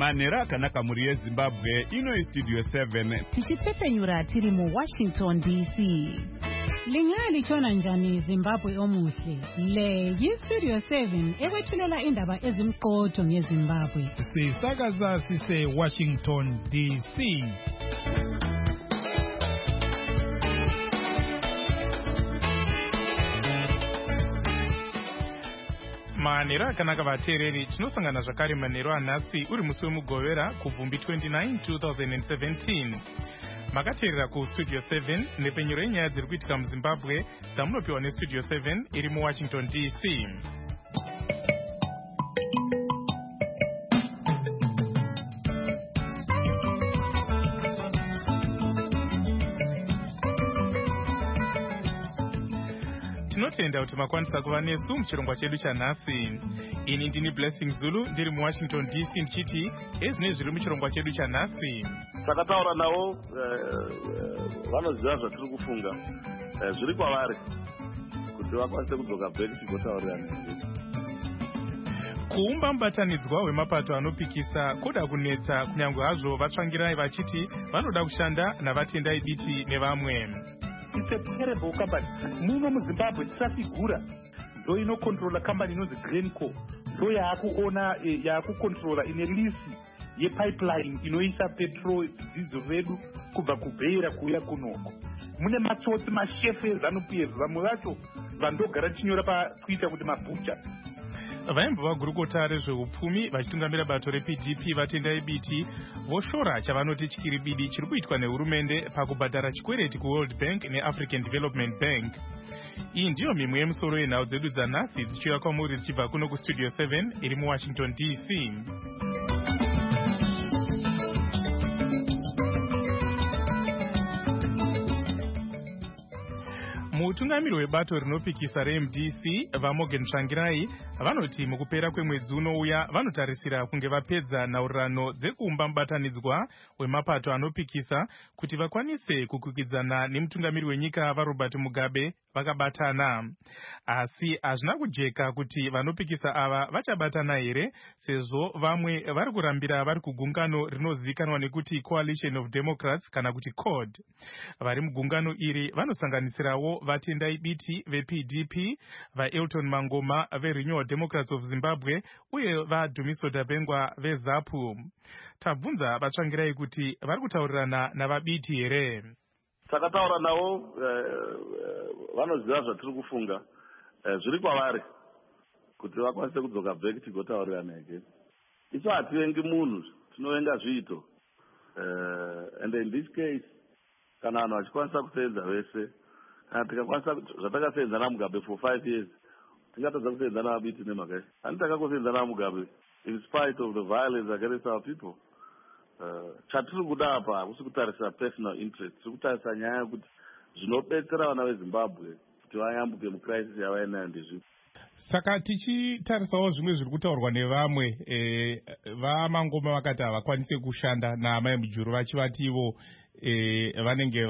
manhero akanaka mhuri yezimbabwe. Ino Studio 7 tichitsepenyura tiri muWashington DC. Lingalichona njani Zimbabwe omuhle? Le yiStudio 7 ekwethulela indaba ezimqotho ngeZimbabwe. Sisakaza sise Washington DC. Manhero akanaka vateereri, tinosangana zvakare manhero anhasi uri musi wemugovera kubvumbi 29 2017. Makateerera kuStudio 7 nepenyero yenyaya dziri kuitika muZimbabwe dzamunopiwa neStudio 7 iri muWashington DC. Tinotenda kuti makwanisa kuva nesu muchirongwa chedu chanhasi. Ini ndini Blessing Zulu ndiri muWashington DC ndichiti ezvine zviri muchirongwa chedu chanhasi. Takataura navo vanoziva zvatiri kufunga zviri kwavari kuti vakwanise kudzoka back tigotaurira. Kuumba mubatanidzwa wemapato anopikisa kuda kunetsa kunyange hazvo vatsvangirai vachiti vanoda kushanda navatendai biti nevamwe. It's a terrible company. Muno muZimbabwe tisafigura ndo inokontrola company inonzi Glencore, ndo yakukontrola ine lisi yepipeline inoisa petrol diesel vedu kubva kuBeira kuuya kunoko. Mune matsotsi mashefu eZANU-PF, vamwe vacho vandogara chinyora paTwitter kuti mabhucha. Vaimbo vagurukota rezveupfumi vachitungamira bato rePDP vatendai biti voshora chavanoti chikiribidi chiri kuitwa nehurumende pakubhadhara chikwereti kuWorld Bank neAfrican Development Bank. Iyi ndiyo mimwe yemusoro yenhau dzedu dzanhasi dzichiuya kwamuri dzichibva kuno kuStudio 7 iri muWashington DC. Mutungamiri webato rinopikisa reMDC vaMorgan Tsvangirai vanoti mukupera kwemwedzi unouya vanotarisira kunge vapedza nhaurirano dzekuumba mubatanidzwa wemapato anopikisa kuti vakwanise kukwikwidzana nemutungamiri wenyika vaRobert Mugabe vakabatana. Asi hazvina kujeka kuti vanopikisa ava vachabatana here, sezvo vamwe vari kurambira vari kugungano rinozivikanwa nekuti Coalition of Democrats kana kuti CORD. Vari mugungano iri vanosanganisirawo vatendai biti vePDP, vaElton Mangoma veRenewal Democrats of Zimbabwe uye vaDumiso Dabengwa veZAPU. Tabvunza vatsvangirai kuti vari kutaurirana navabiti here. Takataura navo vanoziva zvatiri kufunga zviri kwavari kuti vakwanise kudzoka back tigotaurirana again. Isu hativengi munhu, tinovenga zviito. And in this case, kana vanhu vachikwanisa kusenza vese, kana tikakwanisa zvatakasenza naMugabe for 5 years, tingatadza kusenza navabiti nemhaka iyi. Handitaka kusenza naMugabe in spite of the violence against our people. Chatiri kuda apa hakusi kutarisa personal interest, tiri kutarisa nyaya yekuti zvinobetsera vana veZimbabwe kuti vayambuke mucrisis yavainayo ndezvipo. Saka tichitarisawo zvimwe zviri kutaurwa nevamwe vaMangoma vakati havakwanise kushanda naamai Mujuru vachivati ivo vanenge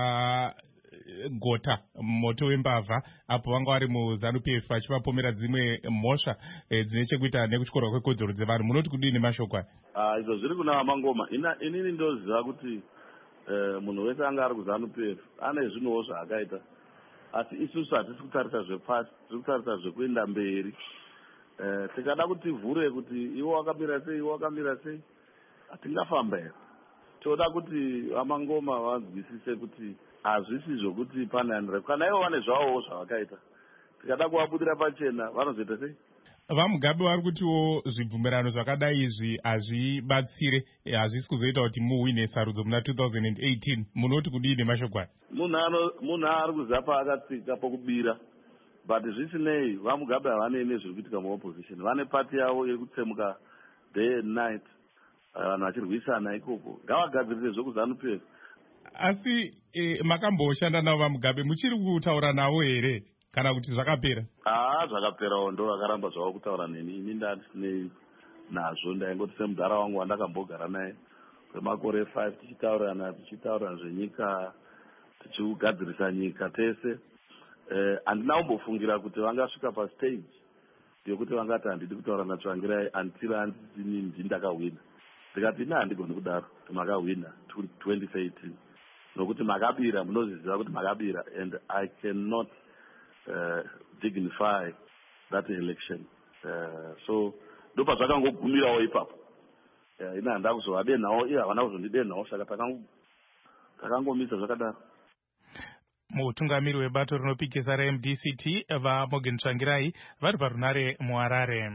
vakagota moto wembavha apo vanga vari muZANU-PF vachivapomera dzimwe mhosva dzine chekuita nekutyorwa kwekodzero dzevanhu. Munoti kudini mashoko aya? Izvo zviri kuna vaMangoma. Inini ndoziva kuti munhu wese anga ari kuZANU-PF ane zvinhuwo zvaakaita, asi isusu hatisi kutarisa zvepasi, tiri kutarisa zvekuenda mberi. Tikada kuti tivhure kuti iwo wakamira sei, iwo wakamira sei, hatingafamba here. Toda kuti vaMangoma vanzwisise kuti hazvisi zvokuti pane kana ivo vane zvavowo zvavakaita. Tikada kuvabudira pachena vanozoita sei? VaMugabe vari kutiwo zvibvumirano zvakadai izvi hazvibatsire, hazvisi kuzoita kuti muhwine sarudzo muna 2018. Munoti kudini mashoko aya? Munhu ari kuziva paakatsika pokubira, but zvisinei vaMugabe havanei nezviri kuitika muopposition. Vane pati yavo iri kutsemuka day and night, vanhu vachirwisana ikoko. Ngavagadzirise zvekuZANU-PF. Asi makamboshanda navo vaMugabe, muchiri kutaura navo here kana kuti zvakapera? Zvakaperawo, ndo vakaramba zvavo kutaura neni. Ini ndatinei nazvo, ndaingoti semudhara wangu wandakambogara naye kwemakore 5 tichitaurana zvenyika, tichigadzirisa nyika tese. Handina kumbofungira kuti vangasvika pastage yokuti vangati handidi kutaura naTsvangirai until handini ndakawina. ndikati ina handigoni kudaro kuti makahwina 2013 nokuti makabira, munozviziva kuti makabira, and I cannot dignify that election. So ndopa zvakangogumirawo ipapo. Ina handa kuzovadenhawo, iye havana kuzondidenhawo, saka takangomisa zvakadaro. Mutungamiri webato rinopikisa reMDCT vaMorgan Tsvangirai vari parunare muHarare.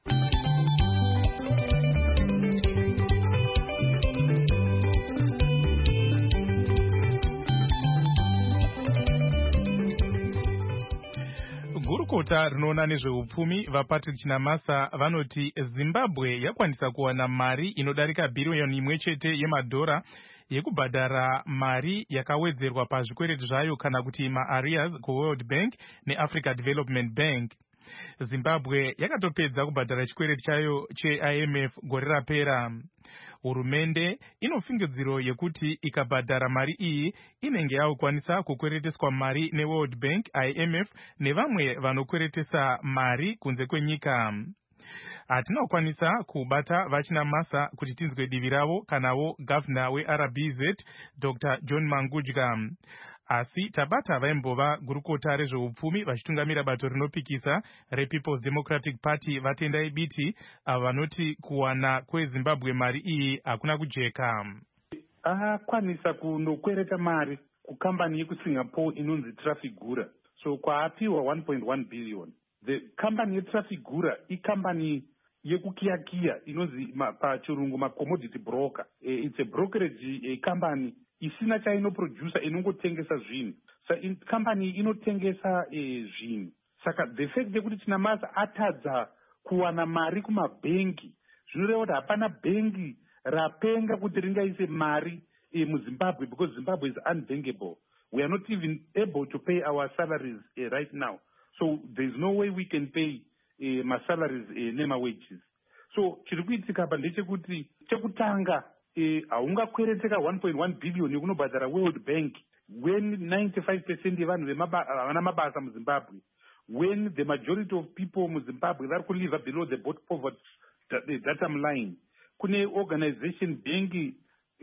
Gurukota rinoona nezveupfumi vaPatrick Chinamasa vanoti Zimbabwe yakwanisa kuwana mari inodarika bhiriyoni imwe chete yemadhora yekubhadhara mari yakawedzerwa pazvikwereto zvayo kana kuti ma-arrears kuWorld Bank neAfrica Development Bank. Zimbabwe yakatopedza kubhadhara chikwereti chayo cheIMF gore rapera. Hurumende inofungidziro yekuti ikabhadhara mari iyi inenge yakukwanisa kukwereteswa mari neWorld Bank, IMF nevamwe vanokweretesa mari kunze kwenyika. Hatina kukwanisa kubata vaChinamasa kuti tinzwe divi ravo kanawo gavhuna weRBZ Dr. John Mangudya. Asi tabata vaimbova gurukota rezveupfumi vachitungamira bato rinopikisa rePeople's Democratic Party vatendai biti avo vanoti kuwana kweZimbabwe mari iyi hakuna kujeka. Akwanisa kunokwereta mari kukambani yekuSingapore inonzi Trafigura. So kwaapiwa 1.1 billion. The company yeTrafigura ikambani yekukiyakiya inonzi pachirungu macommodity broker. It's a brokerage company isina chainoproducer inongotengesa zvinhu. So company inotengesa zvinhu. Saka the fact yekuti Chinamasa atadza kuwana mari kumabhengi zvinoreva kuti hapana bhengi rapenga kuti ringaise mari muZimbabwe because Zimbabwe is unbankable. We are not even able to pay our salaries right now. So there's no way we can pay my salaries nema wages. So chiri kuitika apa ndechekuti chekutanga haungakwereteka 1.1 billion yekunobhadhara World Bank when 95% yevanhu havana mabasa muZimbabwe, when the majority of people muZimbabwe vari kulive below the poverty datum line. Kune organization bengi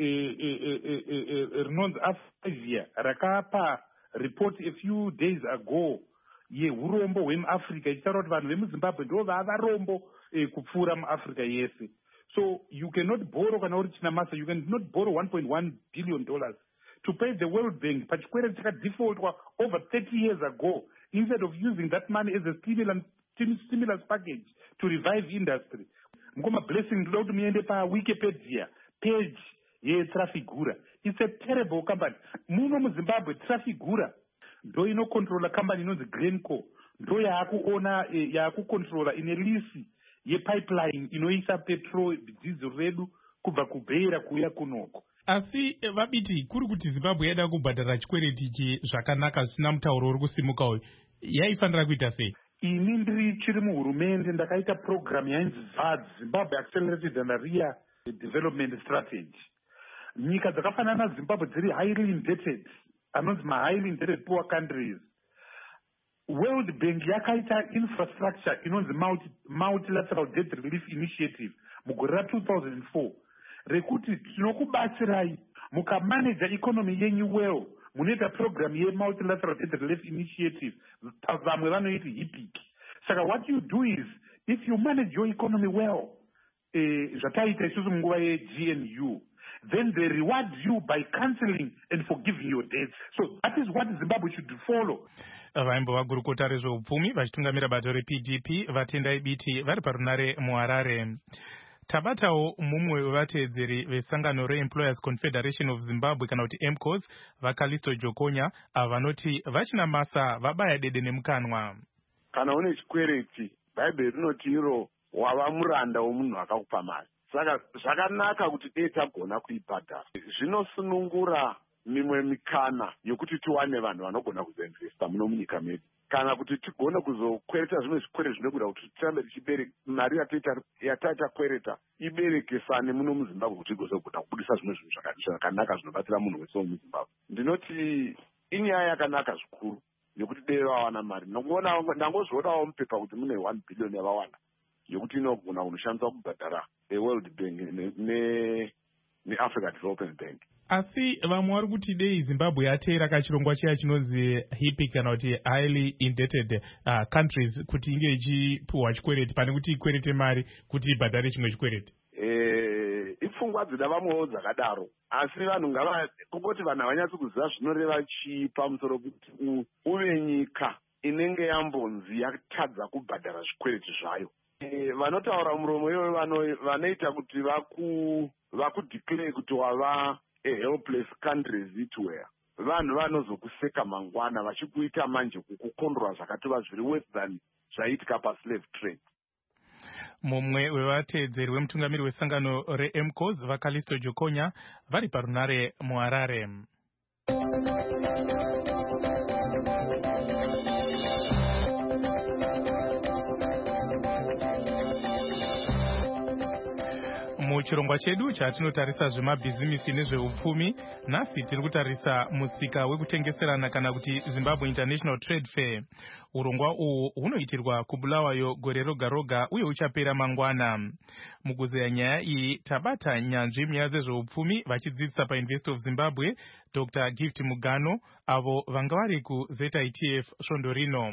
rinonzi Afavia rakapa report a few days ago yeurombo hwemuAfrica ichitaura kuti vanhu vemuZimbabwe ndo vavarombo kupfuura muAfrica yese. So you cannot borrow kana uri Chinamasa, you cannot borrow $1.1 billion to pay the World Bank pachikwereti chakadefaultwa over 30 years ago instead of using that money as a stimulus package to revive industry. Mukoma blessing ndoda kuti muende paWikipedia page yeTrafigura. It's a terrible company. Muno muZimbabwe Trafigura ndo inocontrola company inonzi Glencore, ndo yakucontrola ine lisi yepipeline inoisa petrol diesel redu kubva kuBeira kuya kunoko. Asi vabiti kuri kuti Zimbabwe yaida kubhadhara chikwereti ichi zvakanaka zvisina mutauro uri kusimuka uyu yaifanira kuita sei? Ini ndiri chiri muhurumende ndakaita program yainzi ZAD, Zimbabwe Accelerated and Area Development Strategy. Nyika dzakafanana naZimbabwe dziri highly indebted, anonzi highly indebted poor countries. World Bank yakaita infrastructure inonzi Multilateral Debt Relief Initiative mugore ra2004 rekuti tinokubatsirai mukamanaja economy yenyu well, munoita program yeMultilateral Debt Relief Initiative, vamwe vanoiti HIPIC. Saka what you do is, if you manage your economy well, zvataita isusu munguva yeGNU, then they reward you by cancelling and forgiving your debts. So that is what Zimbabwe should follow. Vaimbova gurukota rezveupfumi vachitungamira bato rePDP vatendai biti vari parunare muHarare. Tabatawo mumwe wevateedzeri vesangano reEmployers Confederation of Zimbabwe kana kuti EMCOS vaKalisto Jokonya avo vanoti vaChinamasa vabaya dede nemukanwa. Kana une chikwereti Bhaibheri rinoti iro wava muranda womunhu akakupa mari. Saka zvakanaka kuti dei tagona kuibhadhara. Zvinosunungura mimwe mikana yokuti tiwane vanhu vanogona kuzoinvesta muno munyika medu. Kana kuti tigone kuzokwereta zvimwe zvikwereti zvinokuda kuti tirambe tichibereka mari yataita kwereta iberekesane muno muZimbabwe kuti igozogona kubudisa zvimwe zvinhu zvakanaka zvinobatsira munhu wese womuZimbabwe. Ndinoti inyaya yakanaka zvikuru yokuti dei vawana mari. Ndangozvionawo mupepa kuti mune 1 billion yavawana. yokuti inogona kunoshandiswa kubhadhara eworld bank neafrica development bank. Asi vamwe vari kuti dei Zimbabwe yateera kachirongwa chiya chinonzi HIPC kana kuti highly indebted countries kuti inge ichipuhwa chikwereti pane kuti ikwerete mari kuti ibhadhare chimwe chikwereti. Ipfungwa dzida vamwewo dzakadaro, asi vanhu kungoti vanhu havanyatsi kuziva zvinoreva chii pamusoro kuti uve nyika inenge yambonzi yatadza kubhadhara zvikwereti zvayo. Vanotaura muromo iyoyo vanoita kuti vakudeclare kuti wava helpless countries itwhere. Vanhu vanozokuseka mangwana vachikuita manje kukukondora zvakatova zviri worse than zvaiitika paslave trade. Mumwe wevateedzeri wemutungamiri wesangano reMCOS vaKalisto Jokonya vari parunare muHarare. Muchirongwa chedu chatinotarisa zvemabhizimisi nezveupfumi, nhasi tiri kutarisa musika wekutengeserana kana kuti Zimbabwe International Trade Fair. Urongwa uhu hunoitirwa kuBulawayo gore roga roga uye uchapera mangwana. Mukuzeya nyaya iyi tabata nyanzvi munyaya dzezveupfumi vachidzidzisa paUniversity of Zimbabwe Dr. Gift Mugano avo vanga vari kuZITF svondo rino.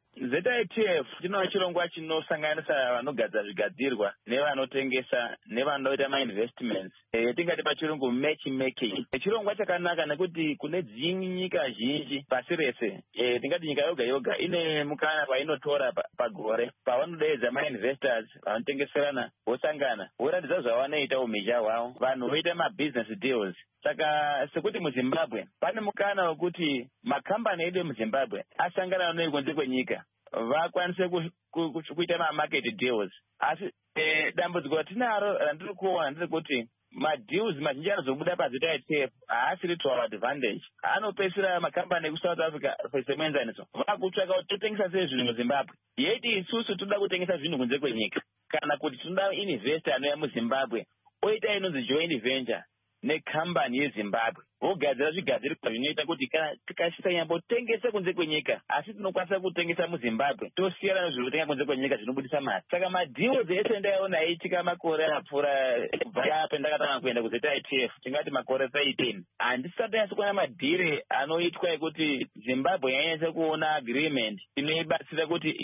ZITF chino chirongwa chinosanganisa vanogadzira zvigadzirwa nevanotengesa nevanoita mainvestments, tingati pachirungu matchmaking. Chirongwa chakanaka nekuti kune dzimwe nyika zhinji pasi rese, tingati nyika yoga yoga ine mukana painotora pagore pavanodeedza mainvestors vanotengeserana vosangana voratidza zvavanoita umhizha hwavo, vanhu voita mabusiness deals. Saka sekuti muZimbabwe pane mukana wekuti makambani edu muZimbabwe asangana nekunze kwenyika vakwanise kuita mamarket deals. Asi dambudziko ratinaro randiri kuona nderekuti madeals mazhinji anozobuda paZITF haasiri to our advantage. Anopesera makambani ekuSouth Africa semuenzaniso vakutsvaka kuti totengesa sei zvinhu muZimbabwe, yeti isusu toda kutengesa zvinhu kunze kwenyika, kana kuti toda investor anouya muZimbabwe oita inonzi joint venture nekambani yeZimbabwe vogadzira zvigadzirwa zvinoita kuti kana tikasanyambotengesa kunze kwenyika asi tinokwanisa kutengesa muZimbabwe tosiyana nezvinotenga kunze kwenyika zvinobudisa mari. Saka madhiwo dzese ndaiona aiitika makore apfuura kubva pendakatanga kuenda kuZITF, tingati makore 13, handisati nyasi kuona madhire anoitwa ekuti Zimbabwe yanyanyisa kuona agreement inoibatsira kuti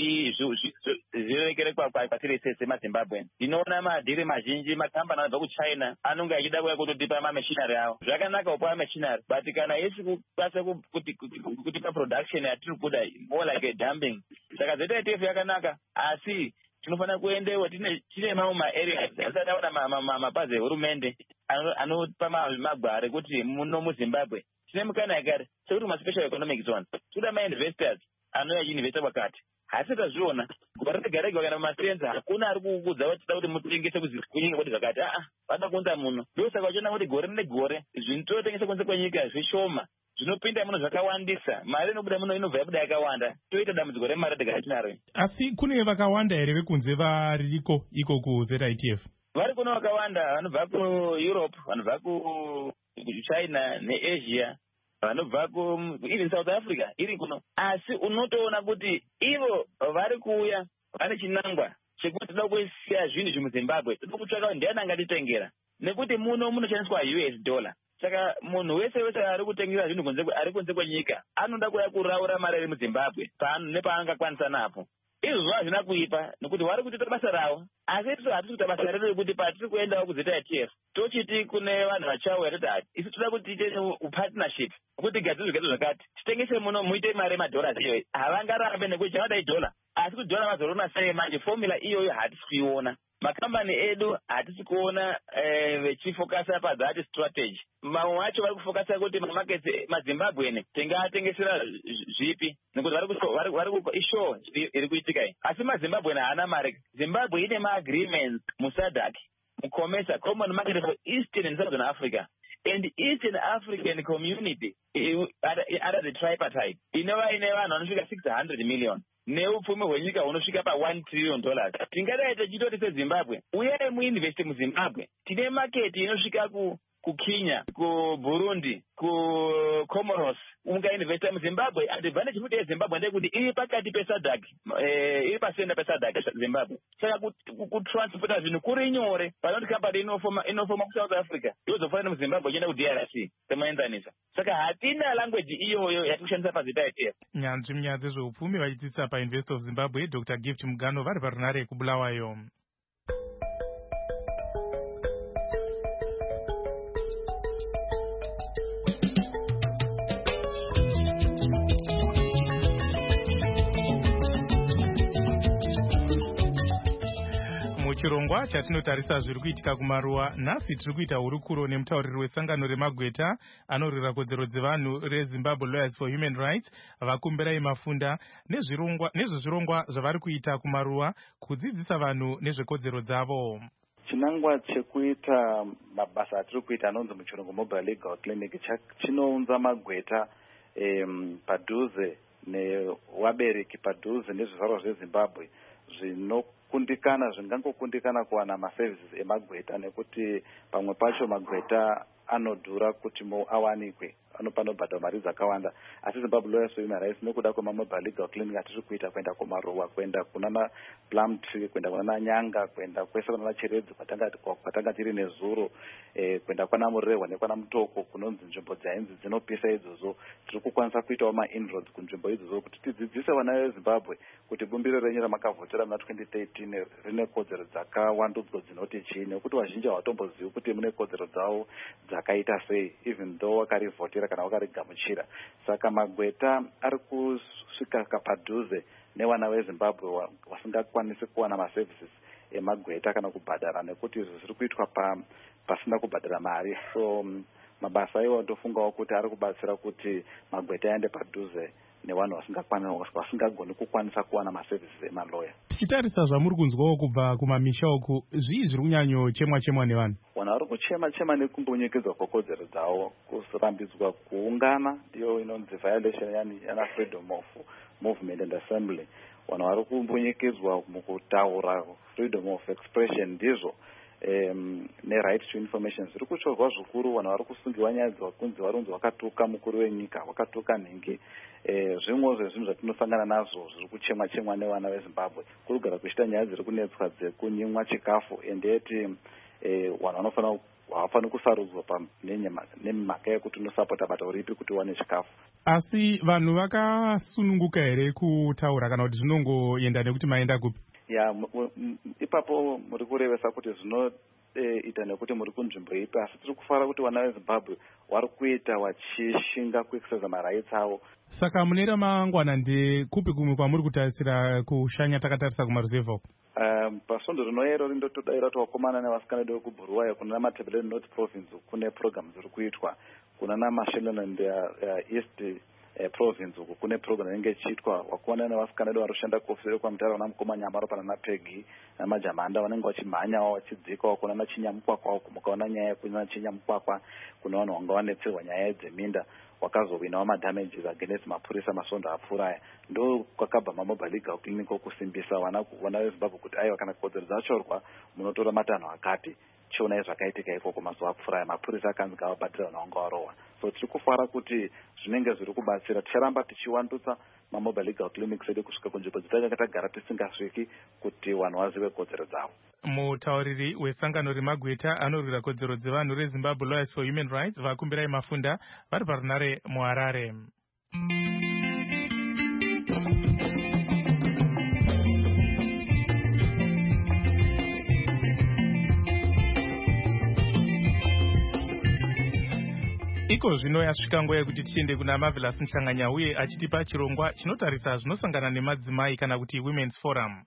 zvirekere pasi rese semaZimbabwe. Ndinoona madhire mazhinji makambani anobva kuChina anonge achida kuya kutotipa mameshinari avo. Zvakanaka kupa machinery, but kana isi kukwanisa kutipa production yatiri kuda more like a dumping. Saka ZITF yakanaka, asi tinofanira kuendewo tine mamwe maareas asati aona mapazi ehurumende anopa magwaro ekuti muno muZimbabwe tine mukana yakare sekuti maspecial economic zone toda mainvestors anouya achiinvesta kwakati. Hasi tazviona gore rega rega kana mumasenza hakuna ari kukuudza kuti toda kuti mutengese kunyika kuti zvakati vada kuunza muno. Ndosaka vachiona kuti gore negore zvinhu totengesa kunze kwenyika zvishoma, zvinopinda muno zvakawandisa, mari inobuda muno inobva yabuda yakawanda, toita dambudziko remari tinaro. Asi kune vakawanda here vekunze variko iko kuZITF? Vari kuno vakawanda, vanobva kuEurope, vanobva kuChina neAsia, vanobva even South Africa iri kuno. Asi unotoona kuti ivo vari kuuya vane chinangwa chekuti toda kusiya zvinhu zvemuZimbabwe, toda kutsvaka kuti ndiani angatitengera, nekuti muno munoshandiswa US dollar. Saka munhu wese ari kutengera zvinhu ari kunze kwenyika anoda kuya kuraura mari iri muZimbabwe nepaangakwanisa napo. Izvo hazvina kuipa nekuti vari kutoita basa ravo, asi isu hatisi kuita basa redu rekuti patiri kuendawo kuZITF tochiti kune vanhu vachavo yatoti isi toda kuti tiite upartnership kuti gadzirwe zvakati titengese muno muite mari yemadhollars iyoyi. Havangarambe nekuti chavadai dhola, asi kuti dhola vazorona sei manje, formula iyoyo hatisi kuiona. Makambani edu hatisi kuona vechifokasa padzati strategy. Mamwe wacho vari kufokasa kuti mamaketi maZimbabwe tingatengesera zvipi, nekuti vari ishow iri kuitika iyi. Asi maZimbabwe haana mari. Zimbabwe ine maagreements muSADC, muCOMESA, Common Market for Eastern and Southern Africa, and Eastern African Community under the tripartite inova ine vanhu vanosvika 600 million neupfumi hwenyika hunosvika pa$1 trillion. Tingadai tichitoti seZimbabwe uyai muinveste muZimbabwe, tine maketi inosvika kuKenya, kuBurundi, kuComoros ungainvesta muZimbabwe. Advantage futi yeZimbabwe ndeyekuti iri pakati peSADC, iri pasenda peSADC Zimbabwe. Saka kutransfera zvinhu kuri nyore panoti kambani inofoma kuSouth Africa yozofanira muZimbabwe ichienda kuDRC semaenzanisa. Saka hatina language iyoyo yatikushandisa pazita yeTF. Nyanzvi munyaya dzezveupfumi vachidzidzisa paUniversity of Zimbabwe, Dr. Gift Mugano vari parunare kuBulawayo. Chirongwa chatinotarisa zviri kuitika kumaruwa, nhasi tiri kuita hurukuro nemutauriri wesangano remagweta anorwira kodzero dzevanhu reZimbabwe Lawyers for Human Rights, Vakumbirai Mafunda, nezvezvirongwa zvavari kuita kumaruwa kudzidzisa vanhu nezvekodzero dzavo. Chinangwa chekuita mabasa atiri kuita anonzi muchirungu Mobile Legal Clinic chinounza magweta padhuze nevabereki padhuze nezvizvarwa zveZimbabwe zvingangokundikana kuwana maservices emagweta, nekuti pamwe pacho magweta anodhura kuti awanikwe, anobhadha mari dzakawanda. Asi Zimbabwe Lawyers for Human Rights nekuda kwemamobile legal clinic atiri kuita kuenda kumaruwa, kuenda kunana Plum Tree, kuenda kunana Nyanga, kuenda kwese kunana Chiredzi kwatanga tiri nezuro, kuenda kwana Murehwa nekwana Mutoko, kunonzi nzvimbo dzainzi dzinopisa idzodzo. Tiri kukwanisa kuitawo ma-inroads kunzvimbo idzodzo kuti tidzidzise vana veZimbabwe kuti bumbiro renyu ramakavhotera muna 2013 rine kodzero dzakawandudzwa dzinoti chii, nekuti vazhinji havatombozivi kuti mune kodzero dzavo dzakaita sei, even though wakarivhotera kana wakarigamuchira. Saka magweta ari kusvika padhuze nevana veZimbabwe vasingakwanisi kuwana maservices emagweta kana kubhadhara, nekuti izvi zviri kuitwa pasina kubhadhara mari. So mabasa iwo ndofungawo kuti ari kubatsira kuti magweta aende padhuze nevanhu vasingagoni kukwanisa kuwana maservices emaloya. Tichitarisa zvamuri kunzwawo kubva kumamisha uku, zvii zviri kunyanyochemwa nevanhu? Vanhu vari kuchema nekumbonyekedzwa kwekodzero dzavo, kurambidzwa kuungana, ndiyo inonzi violation yana freedom of movement and assembly. Vanhu vari kumbonyekedzwa mukutaura, freedom of expression ndizvo, ne-right to information zviri kuchovhwa zvikuru. Vanhu vari kusungiwa nyaya kunzi varunzi wakatuka mukuru wenyika, wakatuka nhingi. Zvimwe zvezvinhu zvatinosangana nazvo zviri kuchemwa nevana veZimbabwe kuri kugara kuchita nyaya dziri kunetswa dzekunyimwa chikafu, endeti vanhu havafaniri kusarudzwa nemhaka yekuti unosapota bato ripi kuti uwane chikafu. Asi vanhu vakasununguka here kutaura kana kuti zvinongoenda nekuti maenda kupi? Ipapo muri kurevesa kuti zvinoita nekuti muri kunzvimbo ipi, asi tiri kufara kuti vana veZimbabwe vari kuita vachishinga kuexercise marights avo. Saka mune ramangwana ndekupi kumwe kwamuri kutarisira kushanya takatarisa kumaruzevha uku? Pasvondo rinoyero rindotodaira kuti vakomana nevasikana vedu kuBulawayo kuna Matabeleland North Province kune program dziri kuitwa, kuna naMashonaland East Province uku kune program inenge ichiitwa. Vakomana nevasikana vedu varikushanda kuofisiri kwamutara wana Mukoma Nyamaro pana naPegi namajamanda vanenge vachimhanyawo vachidzikawo kuna naChinyamukwakwa, mukaona nyaya yekunyanya Chinyamukwakwa, kuna vanhu vanga vanetserwa nyaya dzeminda wakazowinawo madamages against mapurisa masvondo apfuuraya. Ndo kwakabva mamobile legal clinic okusimbisa vana veZimbabwe kuti aiwa kana kodzero dzachorwa munotora matanho akati, chionai zvakaitika ikoko mazuva apfuuraya, mapurisa akanzi ngavabhadhira vanhu vanga varohwa. So tiri kufara kuti zvinenge zviri kubatsira. Ticharamba tichiwandutsa mamobile legal clinics edu kusvika kunzvimbo dzatanga tagara tisingasviki kuti vanhu vazive kodzero dzavo. Mutauriri wesangano remagweta anorwira kodzero dzevanhu reZimbabwe Lawyers for Human Rights, Vakumbirai Mafunda, vari parunare muHarare. Iko zvino yasvika nguva yekuti tiende kuna Marvelous Nhlanganya uye achitipa chirongwa chinotarisa zvinosangana nemadzimai kana kuti Women's Forum.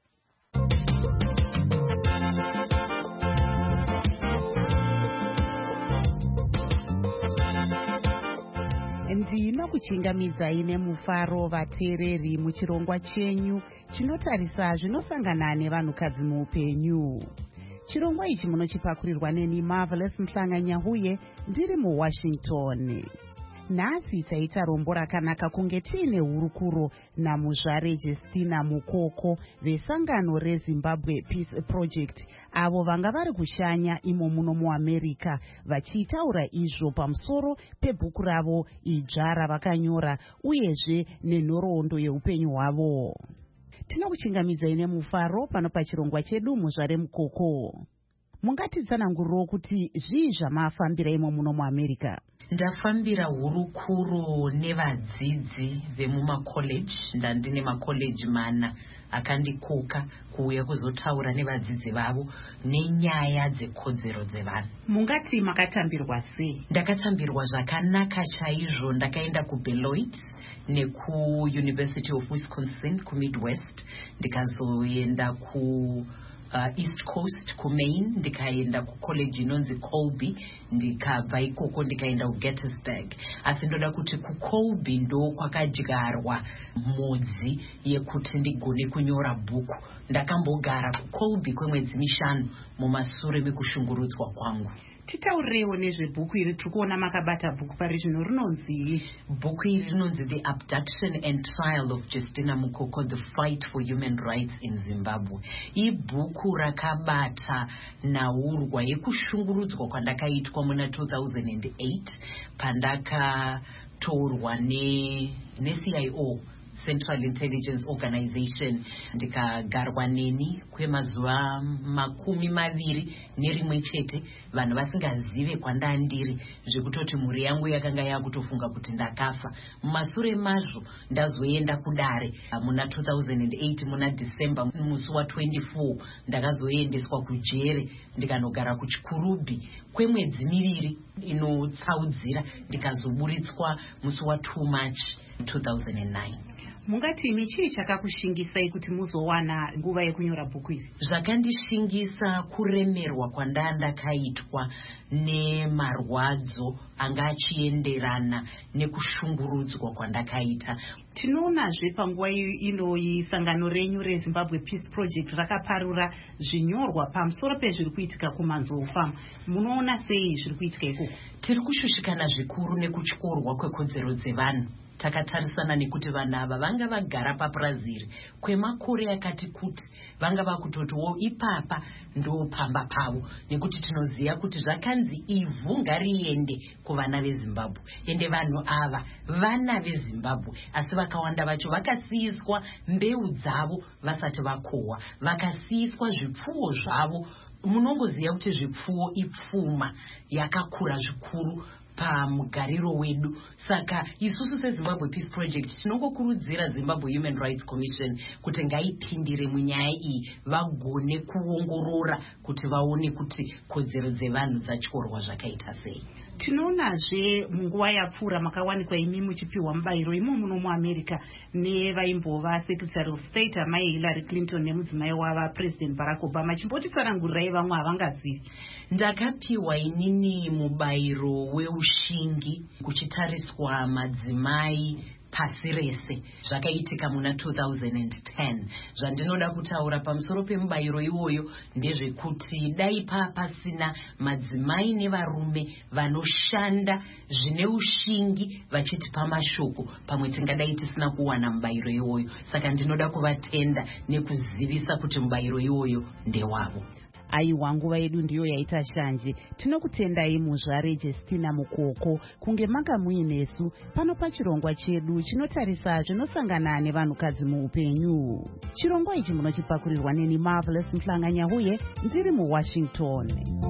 Ndinokuchingamidzai nemufaro vateereri muchirongwa chenyu chinotarisa zvinosangana nevanhukadzi muupenyu. Chirongwa ichi munochipakurirwa neni Marvelous Nhlanganya uye ndiri muWashington. nhasi taita rombo rakanaka kunge tiine hurukuro namuzvare Justina Mukoko vesangano reZimbabwe Peace Project, avo vanga vari kushanya imo muno muAmerica, vachitaura izvo pamusoro pebhuku ravo idzva ravakanyora uyezve nenhoroondo yeupenyu hwavo. Tinokuchingamidzai nemufaro pano pachirongwa chedu muzvare Mukoko. Mungatitsanangurirewo kuti zvii zvamafambira imo muno muAmerica? Ndafambira hurukuro nevadzidzi vemumakoleji. Ndandine makoleji mana akandikoka kuuya kuzotaura nevadzidzi vavo nenyaya dzekodzero dzevanhu. Mungati makatambirwa sei? Ndakatambirwa zvakanaka chaizvo. Ndakaenda kuBeloit nekuUniversity of Wisconsin kuMidwest, ndikazoenda East Coast kuMaine, ndikaenda kucollege inonzi Colby, ndikabva ikoko ndikaenda kuGettysburg. Asi ndoda kuti kuColby ndo kwakadyarwa modzi yekuti ndigone kunyora bhuku. Ndakambogara kuColby kwemwedzi 5 mumashure mekushungurudzwa kwangu. Titaurirewo nezvebhuku iri. Tiri kuona makabata bhuku pari zvino, rinonzi? Bhuku iri rinonzi The Abduction and Trial of Justina Mukoko, The Fight for Human Rights in Zimbabwe. Ibhuku rakabata nhaurwa yekushungurudzwa kwandakaitwa muna 2008 pandakatorwa neCIO, Central Intelligence Organization, ndikagarwa neni kwemazuva 21 chete, vanhu vasingazive kwandandiri, zvekutoti mhuri yangu yakanga yakutofunga kuti ndakafa. Mumashure mazvo ndazoenda kudare muna 2008 muna December musi wa24 ndakazoendeswa kujere ndikanogara kuChikurubi kwemwedzi 2 inotsaudzira, ndikazoburitswa musi wa2 March 2009. Mungati chii chakakushingisai kuti muzowana nguva yekunyora bhuku iri? Zvakandishingisa kuremerwa kwandandakaitwa nemarwadzo anga achienderana nekushungurudzwa kwandakaita. Tinoonazve panguva inoyi sangano renyu reZimbabwe Peace Project rakaparura zvinyorwa pamusoro pezviri kuitika kuManzou Farm. Munoona sei zviri kuitika ikoko? Tiri kushushikana zvikuru nekutyorwa kwekodzero dzevanhu. Takatarisana nekuti vanhu ava vanga vagara papurazi kwemakore akati kuti vanga vakutotiwo ipapa ndo pamba pavo, nekuti tinoziva kuti zvakanzi ivhu ngariende kuvana veZimbabwe. Ende vanhu ava vana veZimbabwe, asi vakawanda vacho vakasiyiswa mbeu dzavo vasati vakohwa, vakasiyiswa zvipfuwo zvavo. Munongoziva kuti zvipfuwo ipfuma yakakura zvikuru pamugariro wedu. Saka isusu seZimbabwe Peace Project tinongokurudzira Zimbabwe Human Rights Commission kuti ngaipindire munyaya iyi, vagone kuongorora kuti vaone kuti kodzero dzevanhu dzatyorwa zvakaita sei. Tinoonazve munguva yapfuura makawanikwa imi muchipiwa mubayiro imo muno muAmerica nevaimbova Secretary of State amai Hillary Clinton nemudzimai wava President Barack Obama. Chimbotitsanangurirai vamwe havangazivi. Ndakapiwa inini mubayiro weushingi kuchitariswa madzimai pasi rese. Zvakaitika muna 2010. Zvandinoda kutaura pamusoro pemubayiro iwoyo ndezvekuti dai pasina madzimai nevarume vanoshanda zvine ushingi vachitipa mashoko, pamwe tingadai tisina kuwana mubayiro iwoyo. Saka ndinoda kuvatenda nekuzivisa kuti mubayiro iwoyo ndewavo. Aiwa, nguva yedu ndiyo yaita shanje. Tinokutendai muzvare Justina Mukoko kunge manga muinesu pano pachirongwa chedu chinotarisa zvinosangana nevanhukadzi muupenyu. Chirongwa ichi munochipakurirwa neni Marvelous Mhlanganyahuye, ndiri muWashington.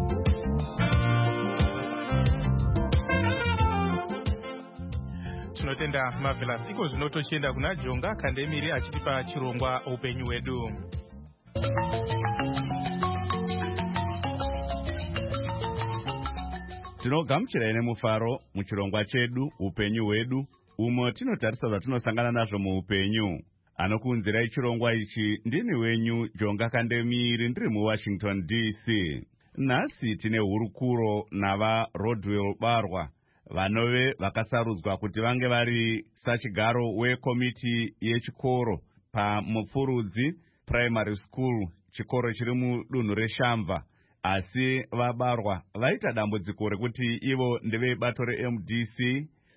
Tinotenda Marvelous. Iko zvino tochienda kuna Jonga Kandemiri achitipa chirongwa upenyu wedu. Tinogamuchirai nemufaro muchirongwa chedu upenyu hwedu, umo tinotarisa zvatinosangana nazvo muupenyu. Anokuunzirai chirongwa ichi ndini wenyu Jonga Kandemiri, ndiri muWashington DC. Nhasi tine hurukuro navaRodwell Barwa, vanove vakasarudzwa kuti vange vari sachigaro wekomiti yechikoro paMupfurudzi Primary School, chikoro chiri mudunhu reShamva. Asi vabarwa vaita dambudziko rekuti ivo ndevebato reMDC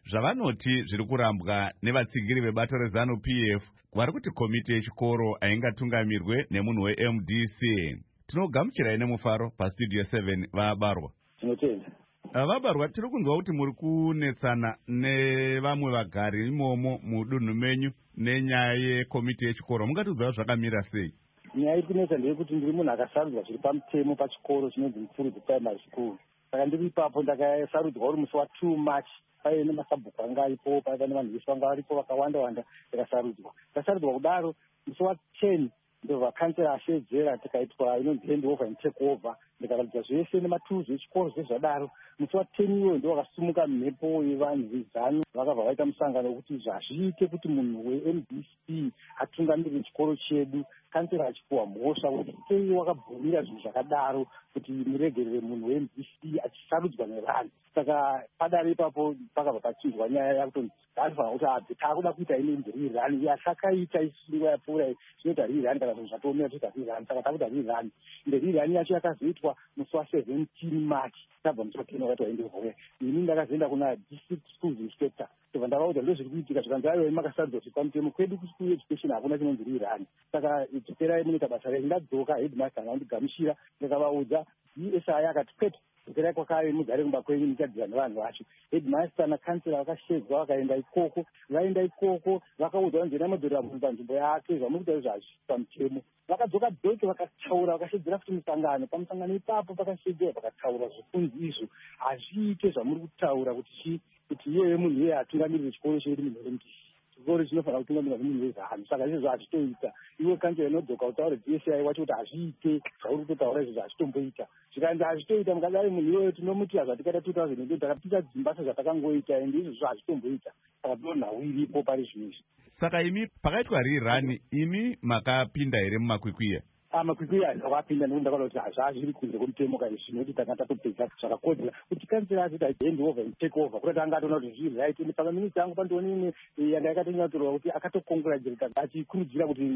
zvavanoti zviri kurambwa nevatsigiri vebato reZANU-PF vari kuti komiti yechikoro aingatungamirwe nemunhu weMDC. Tinogamuchirai nemufaro pastudio 7 vabarwa. Tinotenda. Vabarwa, tiri kunzwa kuti muri kunetsana nevamwe vagari imomo mudunhu menyu nenyaya yekomiti yechikoro. Mungatiudzawo zvakamira sei? Nyaya iri kunetsa ndeyekuti ndiri munhu akasarudzwa zviri pamutemo pachikoro chinonzi Mupfurudzi primary school. Saka ndiri ipapo ndakasarudzwa uri musi wa2 March. Paive nemasabhuku anga aripo, paiva nevanhu vese vanga varipo vakawanda ndakasarudzwa kudaro. Musi wa10 ndobva kansera ashedzera tikaitwa inonzi hand over and take over, ndikaratidza zvese nematools echikoro zvezvadaro. Musi wa10 iwoyo ndo wakasumuka mhepo yevanhu vezanu vakabva vaita musangano wekuti zvazviite kuti munhu weMDC atungamirire chikoro chedu. Kansera achipuwa mhosva kuti sei wakabvumira zvinhu zvakadaro, kuti muregerere munhu weMDC achisarudzwa nevanhu. Saka padare ipapo pakabva pachinzwa nyaya yakuti anofanira kuti abve taakuda kuita inenzi rirani yasakaita isungo yapfuura zvinoita rirani kana kuti zvatoomera toita rirani. Saka takuita rirani ende rirani yacho yakazoitwa musi wa17 March. Tabva musi wa10 wakati waendehoya ini ndakazoenda kuna district schools inspector tobva ndavaudza ndozviri kuitika zvikanzi aiwa makasarudzwa zviri pamutemo kwedu kuschool education hakuna chinonzi rirani. Saka dzokerai munoita basa renyu. Ndadzoka headmaster akandigamuchira ndikavaudza ESI akati kwete dzokerai kwakare mugare kumba kwenyu muchadzira nevanhu vacho. Headmaster nakansela vakashedzwa vakaenda ikoko. Vaenda ikoko vakaudzwa vanzi namadhorera munhu panzvimbo yake zvamuri kuita zvazviri pamutemo. Vakadzoka dzoke vakataura vakashedzera futi musangano. Pamusangano ipapo pakashedzera vakataura zvikunzi izvo hazviite zvamuri kutaura kuti iyeye munhu iye atungamirire chikoro chedu munhu weMDC. Chikoro chinofanira kutungamirwa nemunhu weZANU. Saka izvozvo hazvitoita. Iwe kansela inodzoka utaure DSI wacho kuti hazviite zvauri kutotaura izvozvo hazvitomboita. Zvikanzi hazvitoita mukadai munhu iyoyo tinomutira zvatikaita 2002 takapisa dzimba sezvatakangoita ende izvozvo hazvitomboita. Saka ndonhau iripo pari zvinezvi. Saka imi pakaitwa rirani imi makapinda here mumakwikwiya? Makwikwiya akapinda nekuti ndakaona kuti hazviri kunze kwemutemo kai zvinoti tanga tatopedza zvakakodzera kuti kansela azoita hand over and take over kuti anga atoona kuti zviri right. Pamaminitsi angu pandioni yanga yakatonyatorwa kuti akatokongratulata achikurudzira kuti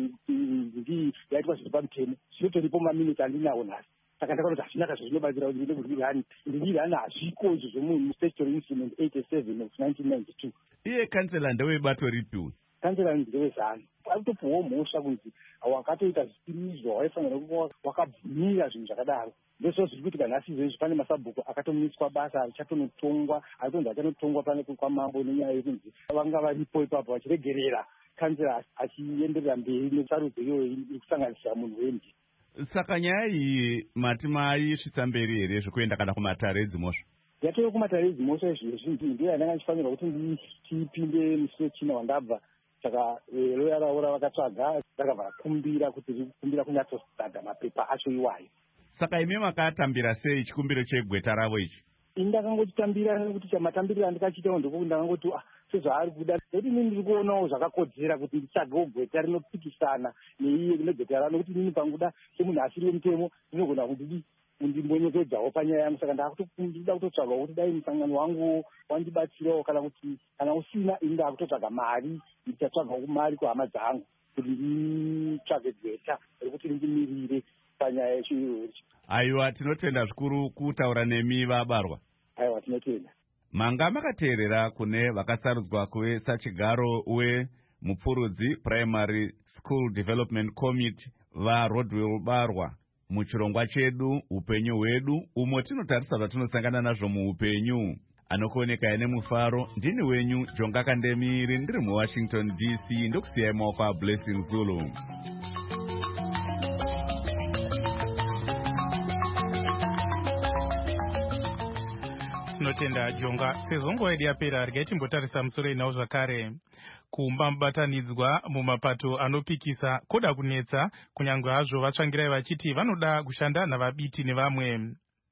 ndii yaitwa zviri pamutemo. Zvinotoripo maminitsi andinawo nhasi. Saka ndakaona kuti hazvina kazvo zvinobatsira kuti ndine kuti rirani hazviko izvo zvemuStatutory Instrument 87 of 1992. Iye kansela ndewebato ripi? Kansela ndeweZANU. Akutopuwawo mhosva kunzi wakatoita zvipirizwa waifanira kuva wakabvumira zvinhu zvakadaro. Ndizvo zviri kuitika nhasi izvozvi. Pane masabhuku akatomiswa basa achatonotongwa, aritonzi achanotongwa pane kwamambo nenyaya yekunzi vanga varipo ipapo vachiregerera kansela achienderera mberi nesarudzo iyoyo yekusanganisira munhu weMDC. Saka nyaya iyi mati maisvitsa mberi here zvekuenda kana kumatare edzimhosva? Yatova kumatare edzimhosva izvozvi ndiyo yandanga ndichifanirwa kuti tipinde musi wechina wandabva. Saka loya ravo ravakatsvaga rakabva rakumbira kuti rikumbira kunyatsosada mapepa acho iwayo. Saka imi makatambira sei chikumbiro chegweta ravo ichi? Ndakangotitambira nekuti chamatambiriro andikachiitawo ndekuti ndakangoti sezvaari kuda nekuti inini ndiri kuonawo zvakakodzera kuti nditsvagewo gweta rinopikisana neiye negweta rano nekuti inini panguda semunhu asiri wemutemo ndinogona kuti ndimbonyekedzawo panyaya yangu. Saka ndida kutotsvaga kuti dai musangano wangu wandibatsirawo kana usina ini ndakutotsvaga mari. Ndichatsvagawo mari kuhama dzangu kuti nditsvage gweta rekuti ndimirire panyaya yechiyo. Aiwa, tinotenda zvikuru kutaura nemi vabarwa. Aiwa, tinotenda. Manga makateerera kune vakasarudzwa kuve sachigaro weMupfurudzi Primary School Development Committee vaRodwell Barwa muchirongwa chedu upenyu hwedu umo tinotarisa zvatinosangana nazvo muupenyu. Anokuoneka nemufaro ndini wenyu Jonga Kandemiri ndiri muWashington DC ndokusiyai maoko aBlessing Zulu. Tinotenda Jonga. Sezvo nguva yedu yapera regai timbotarisa musoro inawo zvakare. Kuumba mubatanidzwa mumapato anopikisa kuda kunetsa kunyange hazvo vatsvangirai vachiti vanoda kushanda navabiti nevamwe.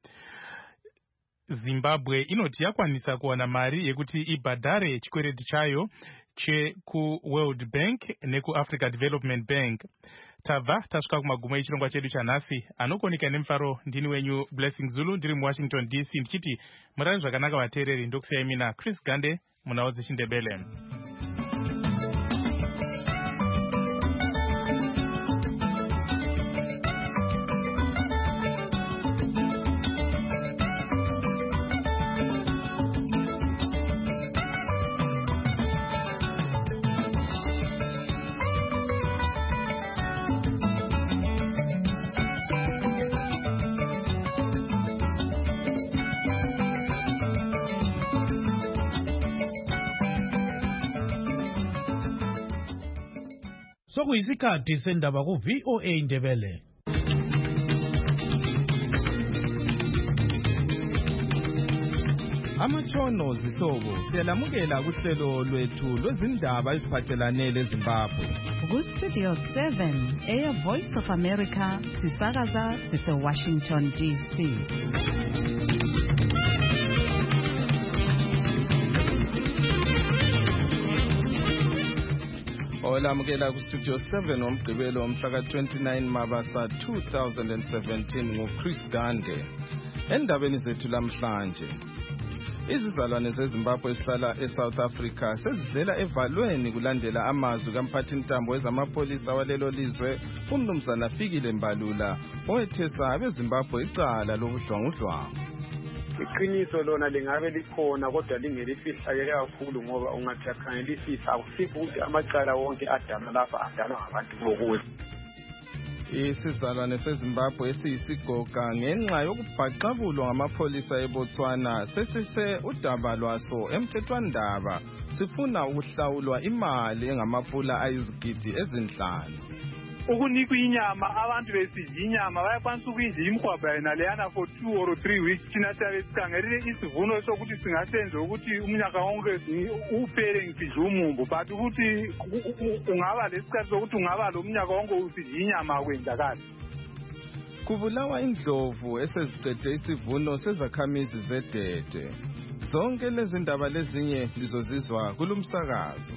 Zimbabwe inoti yakwanisa kuwana mari yekuti ibhadhare chikwereti chayo chekuWorld Bank nekuAfrica Development Bank. Tabva tasvika kumagumo echirongwa chedu chanhasi. Anokuoneka nemufaro ndini wenyu Blessing Zulu ndiri muWashington DC ndichiti murari zvakanaka vateereri. Ndokusiyai mina Chris Gande munhau dzechiNdebele. Sokuyisikhathi sendaba ku VOA Indebele. Amatshono zihlobo siyalamukela kuhlelo lwethu lwezindaba eziphathelane leZimbabwe. Ku-Studio 7 Air Voice of America sisakaza sise-Washington DC. Olamukela ku-Studio 7 omgqibelo omhla ka-29 Mabasa 2017 nguChris Gande. Endabeni zethu lamhlanje, izizalwane zeZimbabwe esihlala eSouth Africa sezidlela evalweni kulandela amazwi kamphathintambo wezamapolisa walelo lizwe uMnumzana Fikile Mbalula owethesa abeZimbabwe icala lobudlwangudlwangu. Iqiniso lona lingabe likhona kodwa lingelifihlakele kakhulu ngoba ungathi akhangelisisa akusikho ukuthi amacala wonke adana lapha adalwa ngabantu bokuza. Isizalwane seZimbabwe esiyisigoga ngenxa yokubhaxabulwa ngamapholisa eBotswana sesise udaba lwaso emthethwandaba sifuna ukuhlawulwa imali engamapula ayizigidi ezinhlanu. Ukunikwa inyama abantu besidla inyama bayakwanisa ukuyidla imkhwabha yena leyana for 2 or 3 weeks thina siyabe sikhangelile isivuno sokuthi singasenze ukuthi umnyaka wonke uphele ngisidla umumbu but ukuthi ungaba lesikhathi sokuthi ungaba lo mnyaka wonke usidla inyama kwenzakala. Kubulawa indlovu eseziqede isivuno sezakhamizi zedede. Zonke lezi ndaba lezinye lizozizwa kulumsakazo.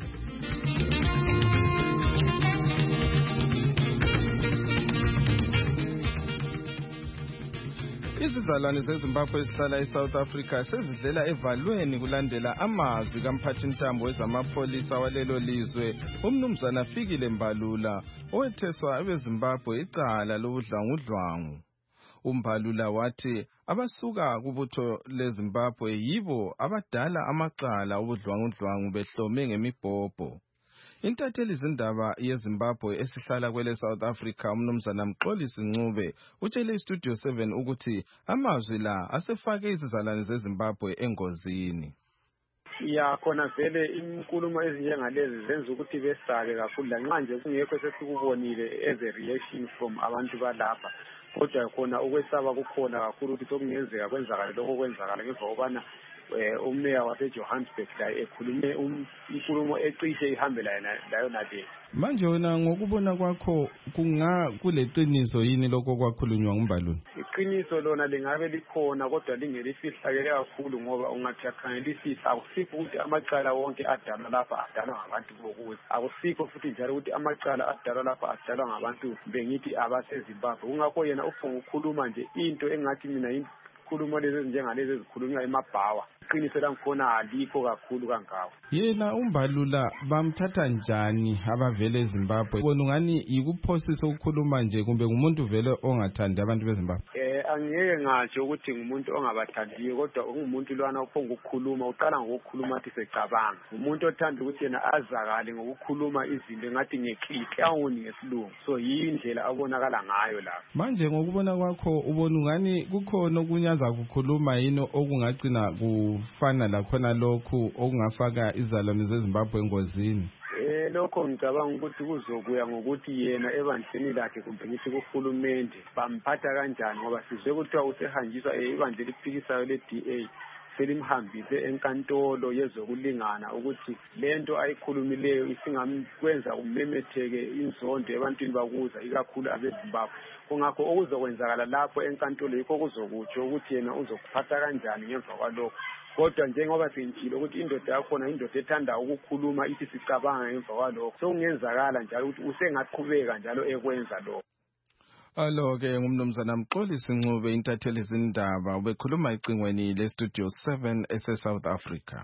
Izizalwane zeZimbabwe esihlala eSouth Africa sezidlela evalweni kulandela amazwi kamphathintambo wezamapolisa walelo lizwe uMnumzana Fikile Mbalula owetheswa abeZimbabwe icala lobudlwangudlwangu. uMbalula wathi abasuka kubutho leZimbabwe yibo abadala amacala obudlwangudlwangu behlome ngemibhobho. Intatheli zindaba yeZimbabwe esihlala kwele South Africa uMnumzana Mxolisi Ncube utshele iStudio 7 ukuthi amazwi la asefake izizalwane zeZimbabwe engozini. Ya khona vele inkulumo ezinjengalezi zenza ukuthi besabe kakhulu lanxa nje kungekho sesikubonile as a reaction from abantu balapha, kodwa khona ukwesaba kukhona kakhulu ukuthi okungenzeka kwenzakala lokho kwenzakala ngemva kokubana umeya waseJohannesburg la ekhulume inkulumo ecishe ihambelana layo nale. Manje wena ngokubona kwakho kuleqiniso yini lokho kwakhulunywa nguMbalula? Iqiniso lona lingabe likhona kodwa lingelifihlakele kakhulu ngoba ungathi akhangelisisa akusikho ukuthi amacala wonke adalwa lapha adalwa ngabantu bokuza. Akusikho futhi njalo ukuthi amacala adalwa lapha adalwa ngabantu bengithi abaseZimbabwe. Kungakho yena ufuna ukukhuluma nje into engathi mina inkulumo lezi ezinjengalezi ezikhulunywa emabhawa. Iqiniso langikhona alikho kakhulu kangako. Yena uMbalula bamthatha njani abavele eZimbabwe? Bona ungani yikuphosisa ukukhuluma nje kumbe ngumuntu vele ongathandi abantu beZimbabwe? Angeke ngatsho ukuthi ngumuntu ongabathandiyo kodwa ungumuntu lwana uphonga ukukhuluma uqala ngokukhuluma athi secabanga. Umuntu othanda ukuthi yena azakale ngokukhuluma izinto engathi ngeclick awuni ngesilungu. So yindlela abonakala ngayo la. Manje ngokubona kwakho ubona ungani kukhona okunyaza ukukhuluma yini okungagcina kufana lakhona lokhu okungafaka izizalwane zeZimbabwe engozini? Lokho ngicabanga ukuthi kuzokuya ngokuthi yena ebandleni lakhe kumbe ngithi kuhulumende bamphatha kanjani ngoba sizwe kuthiwa usehanjiswa ibandla eliphikisayo le-DA selimhambise enkantolo yezokulingana ukuthi lento ayikhulumileyo isingamkwenza kumemetheke inzondo ebantwini bakuza ikakhulu abeZimbabwe. Kungakho okuzokwenzakala lapho enkantolo yikho kuzokutsho ukuthi yena uzokuphatha kanjani ngemva kwalokho. Kodwa njengoba sengitshilo ukuthi indoda yakhona indoda ethanda ukukhuluma ithi sicabanga ngemva kwalokho sokungenzakala njalo ukuthi usengaqhubeka njalo ekwenza lokho. Alo-ke ngumnumzana Mxolisi Ncube intatheli zindaba ubekhuluma icingweni leStudio 7 ese-South Africa.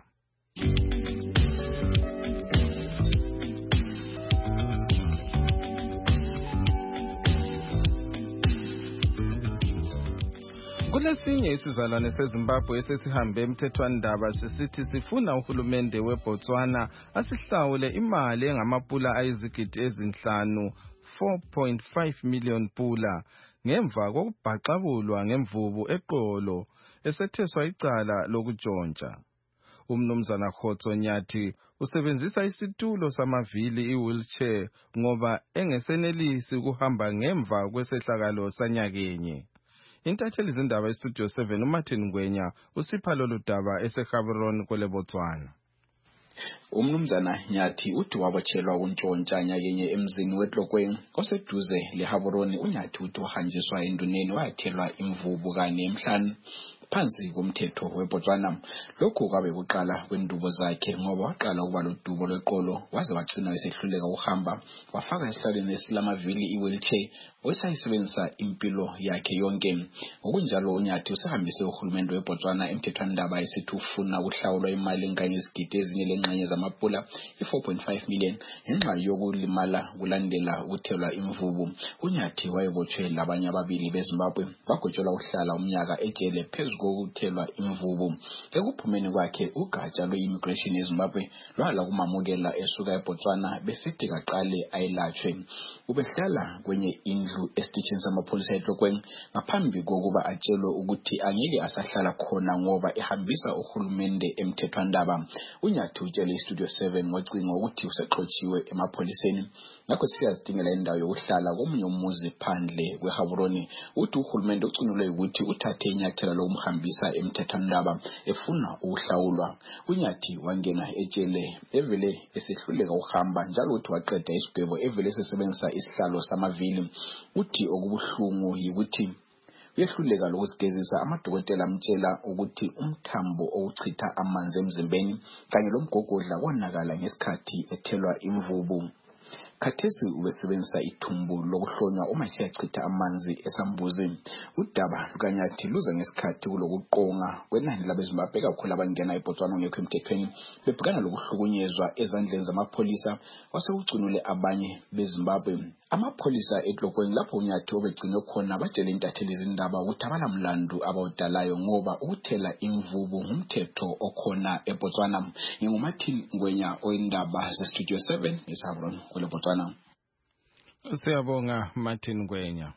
Kulesinye isizalwane seZimbabwe esesihambe emthethwandaba sisithi sifuna uhulumende weBotswana asihlawule imali engamapula ayizigidi ezinhlanu 4.5 million pula ngemva kokubhaxabulwa ngemvubu eqolo esetheswa icala lokutshontsha. Umnumzana Khotso Nyathi usebenzisa isitulo samavili i-wheelchair ngoba engesenelisi ukuhamba ngemva kwesehlakalo sanyakenye. Intatheli zindaba eStudio 7 uMartin Ngwenya usipha lolu daba eseGaborone kwele Botswana. Umnumzana Nyathi uthi wabotshelwa untshontsha nyakenye emzini weTlokweni oseduze leGaborone. uNyathi uthi wahanjiswa enduneni wayathelwa imvubu kane emhlanu phansi komthetho weBotswana. Lokhu kwabe kuqala kwendubo zakhe ngoba waqala ukuba lodubo lweqolo waze wagcina esehluleka ukuhamba wafaka esihlalweni esilamavili i-wheelchair oyisayisebenzisa impilo yakhe yonke. Ngokunjalo uNyathi usehambise uhulumende weBotswana emthethwandaba esithi ufuna ukuhlawulwa imali enganye izigidi ezinye lengxenye zamapula i-4.5 million ngenxa yokulimala kulandela ukuthelwa imvubu. uNyathi wayebotshwe labanye ababili beZimbabwe bagotshelwa ukuhlala umnyaka ejele phezu kokuthelwa imvubu. Ekuphumeni kwakhe ugatsha lwe-immigration eZimbabwe lwala kumamukela esuka eBotswana besithi kaqale ayelatshwe. Ubehlala kwenye indlu esitishini samapholisa eTlokweni ngaphambi kokuba atshelwe ukuthi angeke asahlala khona ngoba ehambisa uhulumende emthethwandaba. uNyathi utshele iStudio 7 ngocingo ukuthi usexotshiwe emapholiseni ngakho siyazidingela indawo yokuhlala komunye umuzi phandle kweGaborone. Uthi uhulumende ucingelwe ukuthi uthathe inyathelo lokumhambisa emthethwandaba efuna ukuhlawulwa. uNyathi wangena ejele evele esehluleka ukuhamba njalo uthi waqeda isigwebo evele esebenzisa isihlalo samavili. Uthi okubuhlungu yikuthi uyehluleka lokusigezisa. Amadokotela amtshela ukuthi umthambo owuchitha amanzi emzimbeni kanye lomgogodla wonakala ngesikhathi ethelwa imvubu. Khathesi ubesebenzisa ithumbu lokuhlonywa uma siyachitha amanzi esambuzi. Udaba lukaNyathi luza ngesikhathi kulokuqonga kwenani labeZimbabwe kakhulu abangena eBotswana ngekho emthethweni bebhekana lokuhlukunyezwa ezandleni zamapholisa wasewugcinule abanye beZimbabwe. Amapholisa eTlokweni lapho uNyathi obegcinwe khona batshele intatheli izindaba ukuthi abalamlando abawudalayo ngoba ukuthela imvubu ngumthetho okhona eBotswana. NginguMartin Ngwenya oyindaba zeStudio 7 eGaborone kwele Botswana. Siyabonga Martin Ngwenya.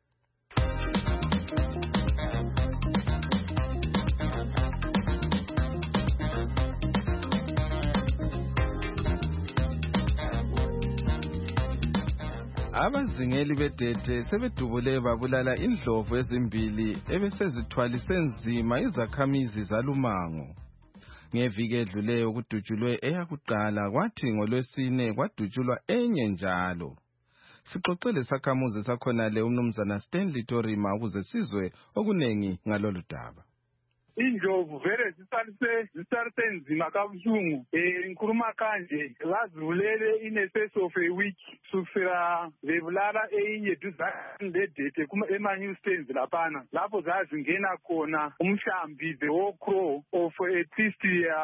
Abazingeli bedete sebedubule babulala indlovu ezimbili ebesezithwalise nzima izakhamizi zalumango. Ngeviki edluleyo kudutshulwe eyakuqala kwathi ngolwesine kwadutshulwa enye njalo. Sixoxele sakhamuzi sakhona le umnumzana Stanley Torima ukuze sizwe okunengi ngalolu daba. Indlovu vele zisalise nzima kabuhlungu. Ngikhuluma kanje bazivulele in excess of a week kusukela bebulala eyinye duzane ledete ema-New Stands laphana lapho zazingena khona umhlambi the whole crow of at least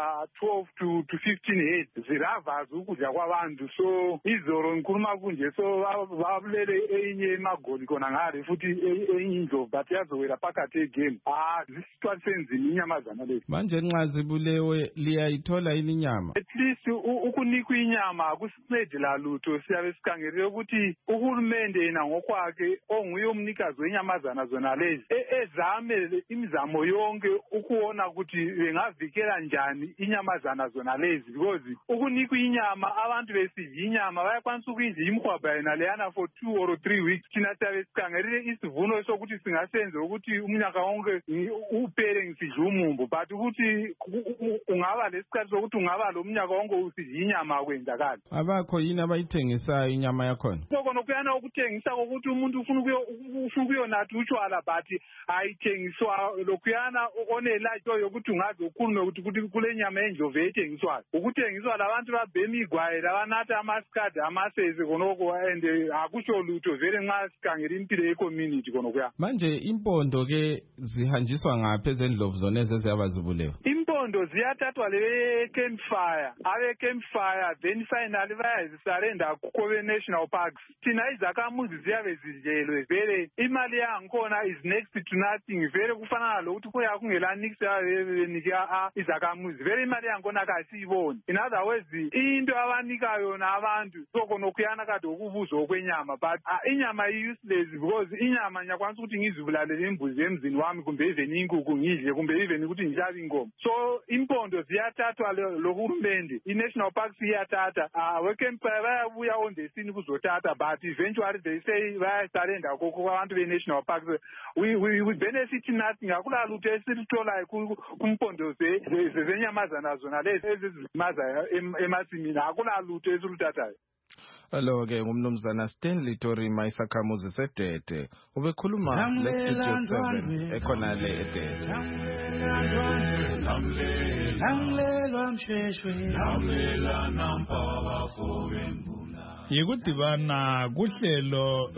12 to 15 heads ziravaza ukudla kwabantu. So izolo ngikhuluma kunje so babulele eyinye emagoli khona ngale futhi eyinye indlovu but yazowela phakathi egame. Zisitwalisenzi inyamazana lezi manje nxa zibulewe liyayithola inyama. At least ukunikwa inyama akusincede la lutho. Siyabe sikhangelele ukuthi uhulumende yena ngokwakhe onguye umnikazi wenyamazana zona lezi ezame imizamo yonke ukuona ukuthi bengavikela njani inyamazana zona lezi because ukunikwa inyama abantu besidla inyama bayakwanisa ukuyidla imhwabha yena leyana for 2 or 3 weeks. Thina siyabe sikhangelele isivuno sokuthi singasenze ukuthi umnyaka wonke uphele ngisidla umumbu but ukuthi ungaba lesikhathi sokuthi ungaba lo mnyaka wonke usidla inyama kwenzakala. Abakho yini abayithengisayo inyama yakhona? Sokona kuyana ukuthengisa ukuthi umuntu ufuna ukuyonatha utshwala but ayithengiswa lokuyana onelatsho yokuthi ungaze ukhulume ukuthi kule nyama endlovu ethengiswayo ukuthengiswa labantu babhema igwaye labanatha amasikadi amasese konoko and akusho lutho vele nxa sikhangela impilo ye-community konokuya. Manje impondo ke zihanjiswa ngaphi ezendlovu zona ezeziyabazibulewe? Impondo ziyathathwa le-campfire abe-campfire then finally bayazisarenda kuKhobe National Parks. Thina izakhamuzi ziyabe zidlelwe vele imali yangikhona is next to nothing vele kufanana lokuthi kuya kungelaniksi benika izakhamuzi vele imali yangikhona kasiyiboni. In other words into abanika yona abantu sokonokuyana kade ukubuzwa okwenyama but inyama i-useless because inyama ngiyakwanisa ukuthi ngizibulale imbuzi emzini wami kumbe even inkukhu ngidle kumbe even ukuthi ngihlabe inkomo. So impondo ziyathathwa lohulumende, i-national parks iyathatha, wekempa bayabuya on the scene kuzothatha, but eventually they say bayasurrender kwabantu be-national parks. We benefit nothing. Akula lutho esitholayo kumpondo zenyamazana zona lezi ezizimaza emasimini, akula lutho esiluthathayo. Alo-ke ngumnumzana Stanley Torima isakhamuzi seDede ubekhuluma leStudio 7 ekhonale eDede. Yikudibana kuhlelo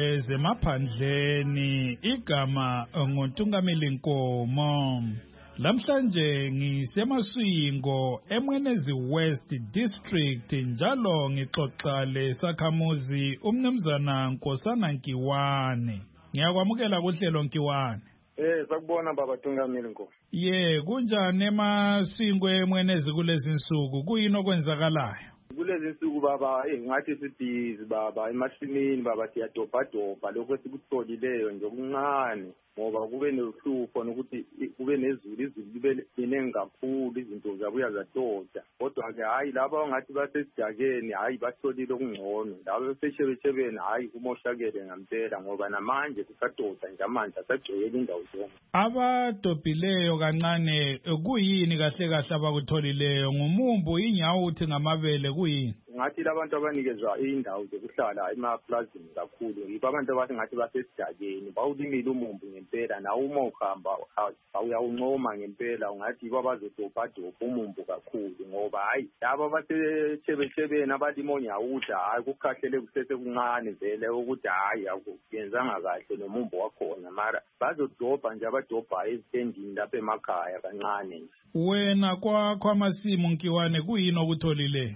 lwezemaphandleni igama nguNtungameli Nkomo. Lamhlanje ngisemaswingo eMwenezi West District njalo ngixoxa lesakhamuzi umnumzana Nkosana Nkiwane. Ngiyakwamukela kuhlelo Nkiwane. Sakubona baba Tungameli Nkomo. Kunjani emaswingo eMwenezi kulezi insuku? Kuyini okwenzakalayo? Kulezi insuku baba ngathi sibhizi baba emasimini baba siyadobhadobha lokho esikutholileyo nje okuncane ngoba kube nohlupho nokuthi kube nezulu libe liningi kakhulu izinto zabuya zatoda kodwa ke hayi laba ngathi basesidakeni hayi batholile okungcono labo beseshebeshebeni hayi kumoshakele ngempela ngoba namanje kusatoda nje amanje asagcwele indawo zonke. Abadobhileyo kancane kuyini kahle kahle abakutholileyo? Ngumumbu, inyawuthi, ngamabele, kuyini? Ngathi labantu abanikezwa indawo zokuhlala emaplazini kakhulu yibo abantu abathi ngathi basesidakeni bawulimile umumbu ngempela nawo uma uhamba awuyawuncoma ngempela ungathi yibo abazodobhadobha umumbu kakhulu ngoba hayi laba baseshebeshebeni abalima onyawuda hayi kukhahlele kusese kuncane vele ukuthi hayi akuyenzanga kahle nomumbu wakhona mara bazodobha nje abadobha ezitendini lapha emakhaya kancane nje. Wena kwakho amasimu Nkiwane kuyini okutholileyo?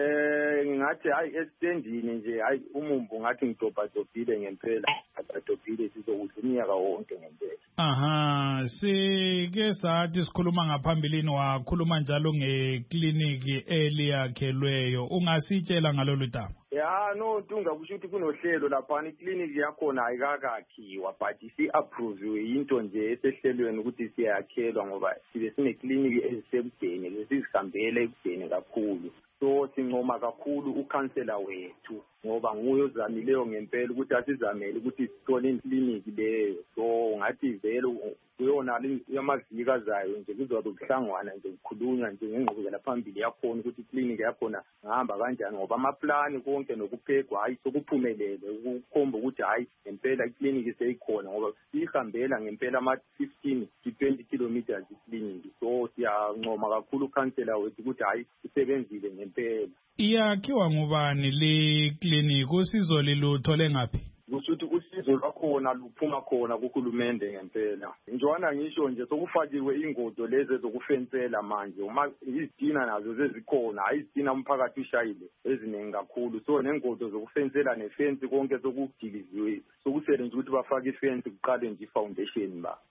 Ngathi hayi esitendini nje hayi umumbu ngathi ngidobhadobhile ngempela adobhile sizokudla unyaka wonke ngempela. Sike sathi sikhuluma ngaphambilini wakhuluma njalo ngekliniki eliyakhelweyo, ungasitshela ngalolu daba? No Tunga kusho ukuthi kunohlelo lapha ikliniki yakhona ayikakakhiwa but isi-approve into nje esehlelweni ukuthi siyakhelwa ngoba sibe sinekliniki ezisekudeni lesizihambele ekudeni kakhulu. So sincoma kakhulu ukhansela wethu ngoba nguye ozamileyo ngempela ukuthi asizamele ukuthi sithole ikliniki leyo. So ngathi vele kuyona amaviki azayo nje kuzobe kuhlangwana nje kukhulunywa nje ngengqubekela phambili yakhona ukuthi ikliniki yakhona ngahamba kanjani ngoba amaplani konke nokuphekwa hayi sokuphumelele ukukhomba ukuthi hayi ngempela ikliniki seyikhona ngoba sihambela ngempela ama-15 to 20 kilometers ikliniki. So siyancoma kakhulu ukhansela wethu ukuthi hayi isebenzile ngempela. Iyakhiwa ngubani le kliniki? Usizo liluthole ngaphi? Kusuthi usizo lwakhona luphuma khona kuhulumende ngempela. Njwana ngisho nje sokufakiwe ingodo lezi zokufensela manje uma izitina nazo zezikhona hayi izitina umphakathi ushayile eziningi kakhulu. So nengodo zokufensela nefensi konke sokudiliziwe sokusele nje ukuthi bafake ifensi kuqale nje ifoundation ba.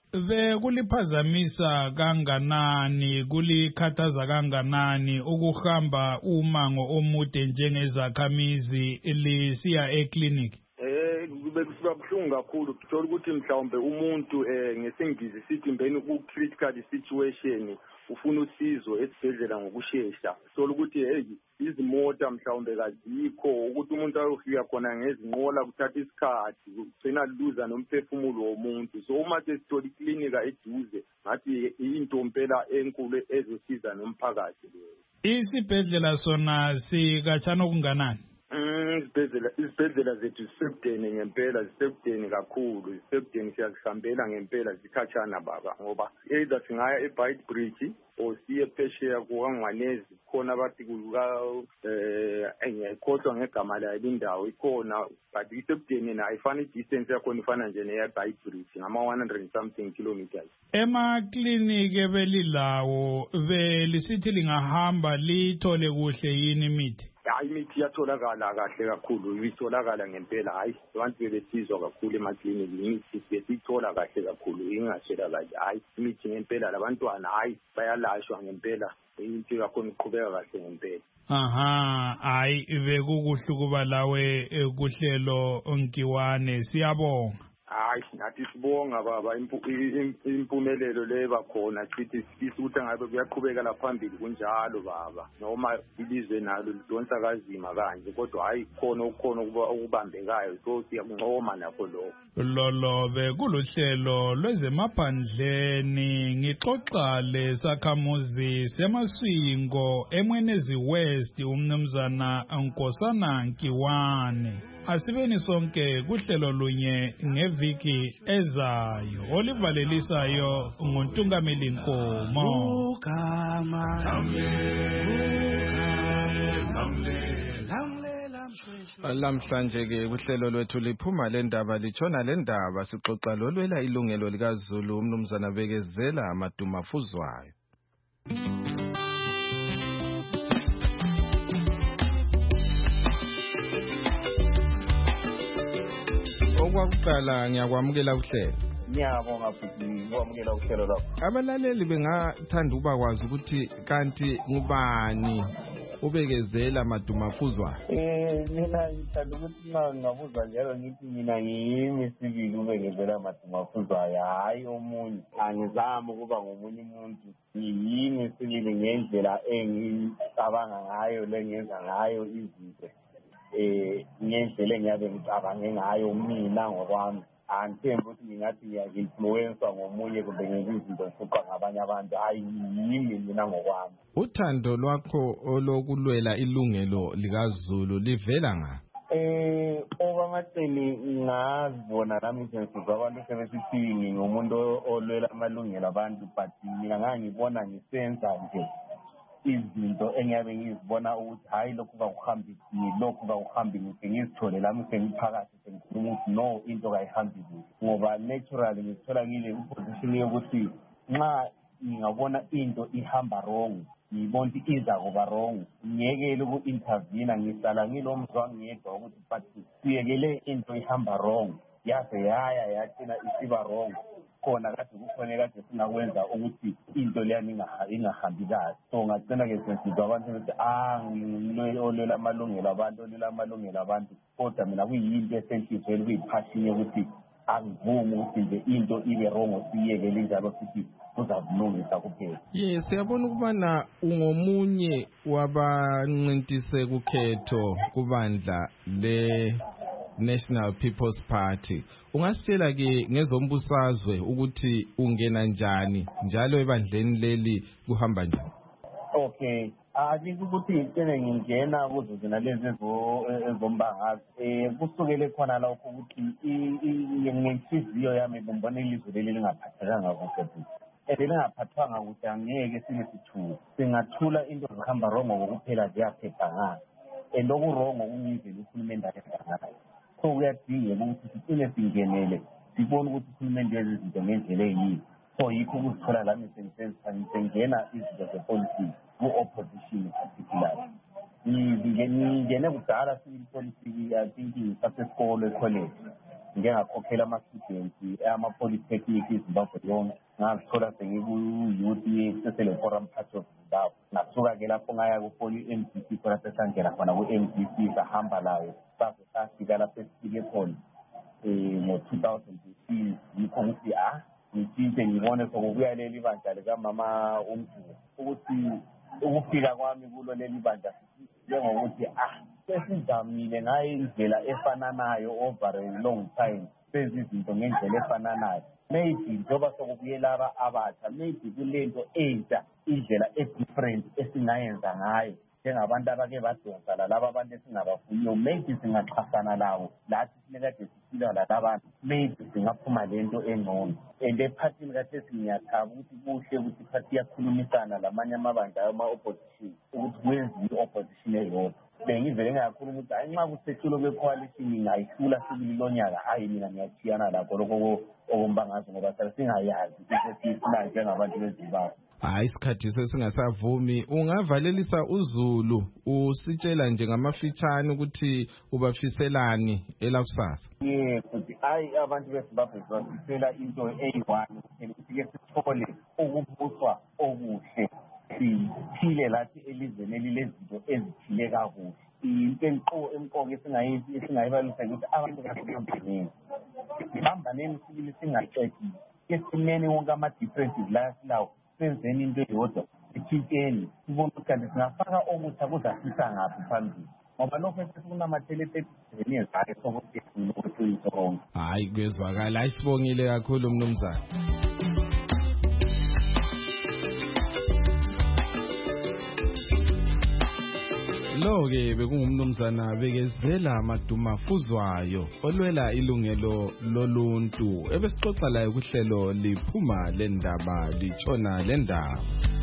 Kuliphazamisa kanganani, kulikhathaza kanganani ukuhamba umango omude njengezakhamizi lisiya ekliniki? Bekusuka buhlungu kakhulu kuthola ukuthi mhlawumbe umuntu ngesingisi sithi mbeni ku-critical situation ufuna usizo esibhedlela ngokushesha. Sola ukuthi izimota mhlawumbe kazikho ukuthi umuntu ayofika khona ngezinqola kuthatha isikhathi ugcina luza nomphefumulo womuntu. So uma sesithola iklinika eduze ngathi into mpela enkulu ezosiza nomphakathi leyo. Isibhedlela sona sikatshana okunganani? Izibhedlela zethu zisekudeni ngempela, zisekudeni kakhulu, zisekudeni siyazihambela ngempela zikhatshana baba ngoba either singaya eBite Bridge or siye phesheya kukaNgwanezi khona abathi engiyikhohlwa ngegama layo indawo ikhona but isekudeni nayo ifana i-distance yakhona ifana nje neya-Bite Bridge ngama-100 something kilometers. Emakliniki ebelilawo belisithi lingahamba lithole kuhle yini imithi? Hayi imithi iyatholakala kahle kakhulu, itholakala ngempela. Hayi abantu bebesizwa kakhulu emakliniki, imithi besiyithola kahle kakhulu ingaswela kahle. Hayi imithi ngempela labantwana hayi bayalashwa ngempela, imithi yakhona iqhubeka kahle ngempela. Hayi bekukuhle kuba lawe kuhlelo Nkiwane, siyabonga. hayi nathi sibonga baba impumelelo leba khona sithi sifisa ukuthi ngabe kuyaqhubekela phambili kunjalo baba noma ilizwe nalo lidonsa kazima kanje kodwa hayi khona ukubambekayo so siyakuncoma nakho lokho. Lolobe kuluhlelo lwezemaphandleni ngixoxa lesakhamuzi semaswingo eMwenezi West umnumzana Nkosana Nkiwane. Asibeni sonke kuhlelo lunye ngeviki ezayo olivalelisayo nguNtungameli Nkomo. Lamhlanje ke kuhlelo lwethu liphuma lendaba litshona lendaba sixoxa lolwela ilungelo likaZulu umnumzana Bekezela Madumafuzwayo. Okwakuqala ngiyakwamukela kuhlelo. Ngiyabonga futhi ngokwamukela uhlelo lapho. Abalaleli bengathanda ukuba kwazi ukuthi kanti ngubani uBekezela Madumafuzwayo. Mina ngithanda ukuthi ngabuza njalo ngithi mina ngiyimi sibili uBekezela Madumafuzwayo hayi omunye. Angizami ukuba ngomunye umuntu. Ngiyimi sibili ngendlela engicabanga ngayo lengenza ngayo izinto. Ngendlela engiyabe ngicabange ngayo mina ngokwami. Angithembi ukuthi ngingathi ngiya-influencewa ngomunye kumbe ngenza izinto ngifuqa ngabanye abantu. Hayi yimi mina ngokwami. Uthando lwakho olokulwela ilungelo likaZulu livela ngaphi? Okwamacini ngazibona nami ngisizwa abantu sebesithi ngingumuntu olwela amalungelo abantu but mina ngangibona ngisenza nje izinto engiyabe ngizibona ukuthi hayi lokhu kakuhambi lokhu kakuhambi ngithi ngizithole lami sengiphakathi sengikhuluma ukuthi no into kayihambi kuhle ngoba naturally ngithola ngile position yokuthi nxa ngingabona into ihamba wrong ngibona ukuthi iza kuba wrong ngiyekele uku-intervene ngihlala ngilomzwa ngedwa ukuthi but siyekele into ihamba wrong yaze yathina isiba wrong khona kade kukhona kade singakwenza ukuthi into leyani ingahambi kahle so ngagcina-ke sensizwa abantu bethi ngilolwela amalungelo abantu olwela amalungelo abantu kodwa mina kuyinto esenhlizweni kuyiphashini yokuthi angivumi ukuthi nje into ibe wrong siyekele njalo sithi kuzavulungisa kuphela. Yes, siyabona ukubana ungomunye wabancintise kukhetho kubandla le National People's Party. Ungasitshela ke ngezombusazwe ukuthi ungena njani njalo ebandleni leli kuhamba njani? Okay. Athi ukuthi ngicela ngingena kuzo zina lezi ezombangazwe kusukele khona lokho ukuthi ngenhliziyo yami ngibona ilizwe leli lingaphathekanga kuhle futhi elingaphathwanga kuhle angeke sibe sithula singathula into zihamba wrong ngokuphela ziyaphepha ngayo loku-wrong okuyindlela uhulumende ayenza ngayo so kuyadingeka ukuthi sicine singenele sibone ukuthi uhulumende yenza izinto ngendlela eyiyo so yikho ukuzithola lami sengena izinto zepolitiki ku-opposition particularly ngingene kudala sipolitiki I think ngisasesikolo ecollege ngengakhokhela ama-students ama-polytechnic iZimbabwe yonke ngazithola sengiku-youth sesele forum part of Zimbabwe ngasuka-ke lapho ngaya ku-MDC khona sesangena khona ku-MDC sahamba layo saze safika lapho esifike khona ngo-2015 yikho ukuthi ngitshintshe ngibone sokubuya leli bandla likamama uMduli ukuthi ukufika kwami kulo leli bandla njengokuthi sesizamile ngayo indlela efananayo over a long time senza izinto ngendlela efananayo maybe njengoba sokubuye laba abatsha maybe kulento entsha indlela e-different esingayenza ngayo njengabantu abake badonsa lalaba abantu esingabafuniyo maybe singaxhasana lawo lathi sinekade siphila lalabantu maybe singaphuma lento engcono and ephathini kade singiyathaba ukuthi kuhle ukuthi iphathi iyakhulumisana lamanye amabandla ama-opposition ukuthi kwenziwe i-opposition eyodwa bengivele ngayakhuluma ukuthi hayi nxa kusehlulwe kwe-coalition ngayihlula sibili lonyaka hayi mina ngiyachiyana lakho lokho okombangazo ngoba sale singayazi into esiyifunayo njengabantu beZimbabwe. Hayi isikhathi sesingasavumi ungavalelisa uZulu usitshela nje ngamafitshane ukuthi ubafiselani elakusasa. Futhi hayi abantu beZimbabwe basifisela into eyi-one ukuthi ke sithole ukubuswa okuhle siphile lathi elizweni elilezinto ezithile kakuhle into emqoka esingayibalisa ukuthi abantu kasekampanini sibambaneni sibili singaqedi esimeni wonke ama-differences la silawo senzeni into eyodwa sikhipeni sibone ukuthi kanti singafaka okutsha kuzasisa ngaphi phambili ngoba lokho esikunamathele 37 years hayi sokuthi ukuthi uyisonke. Hayi kwezwakala ayisibongile kakhulu mnumzana. Lo-ke bekungumnumzana Bekezela Madumafuzwayo olwela ilungelo loluntu ebesixoxa laye kuhlelo liphuma lendaba litshona lendaba.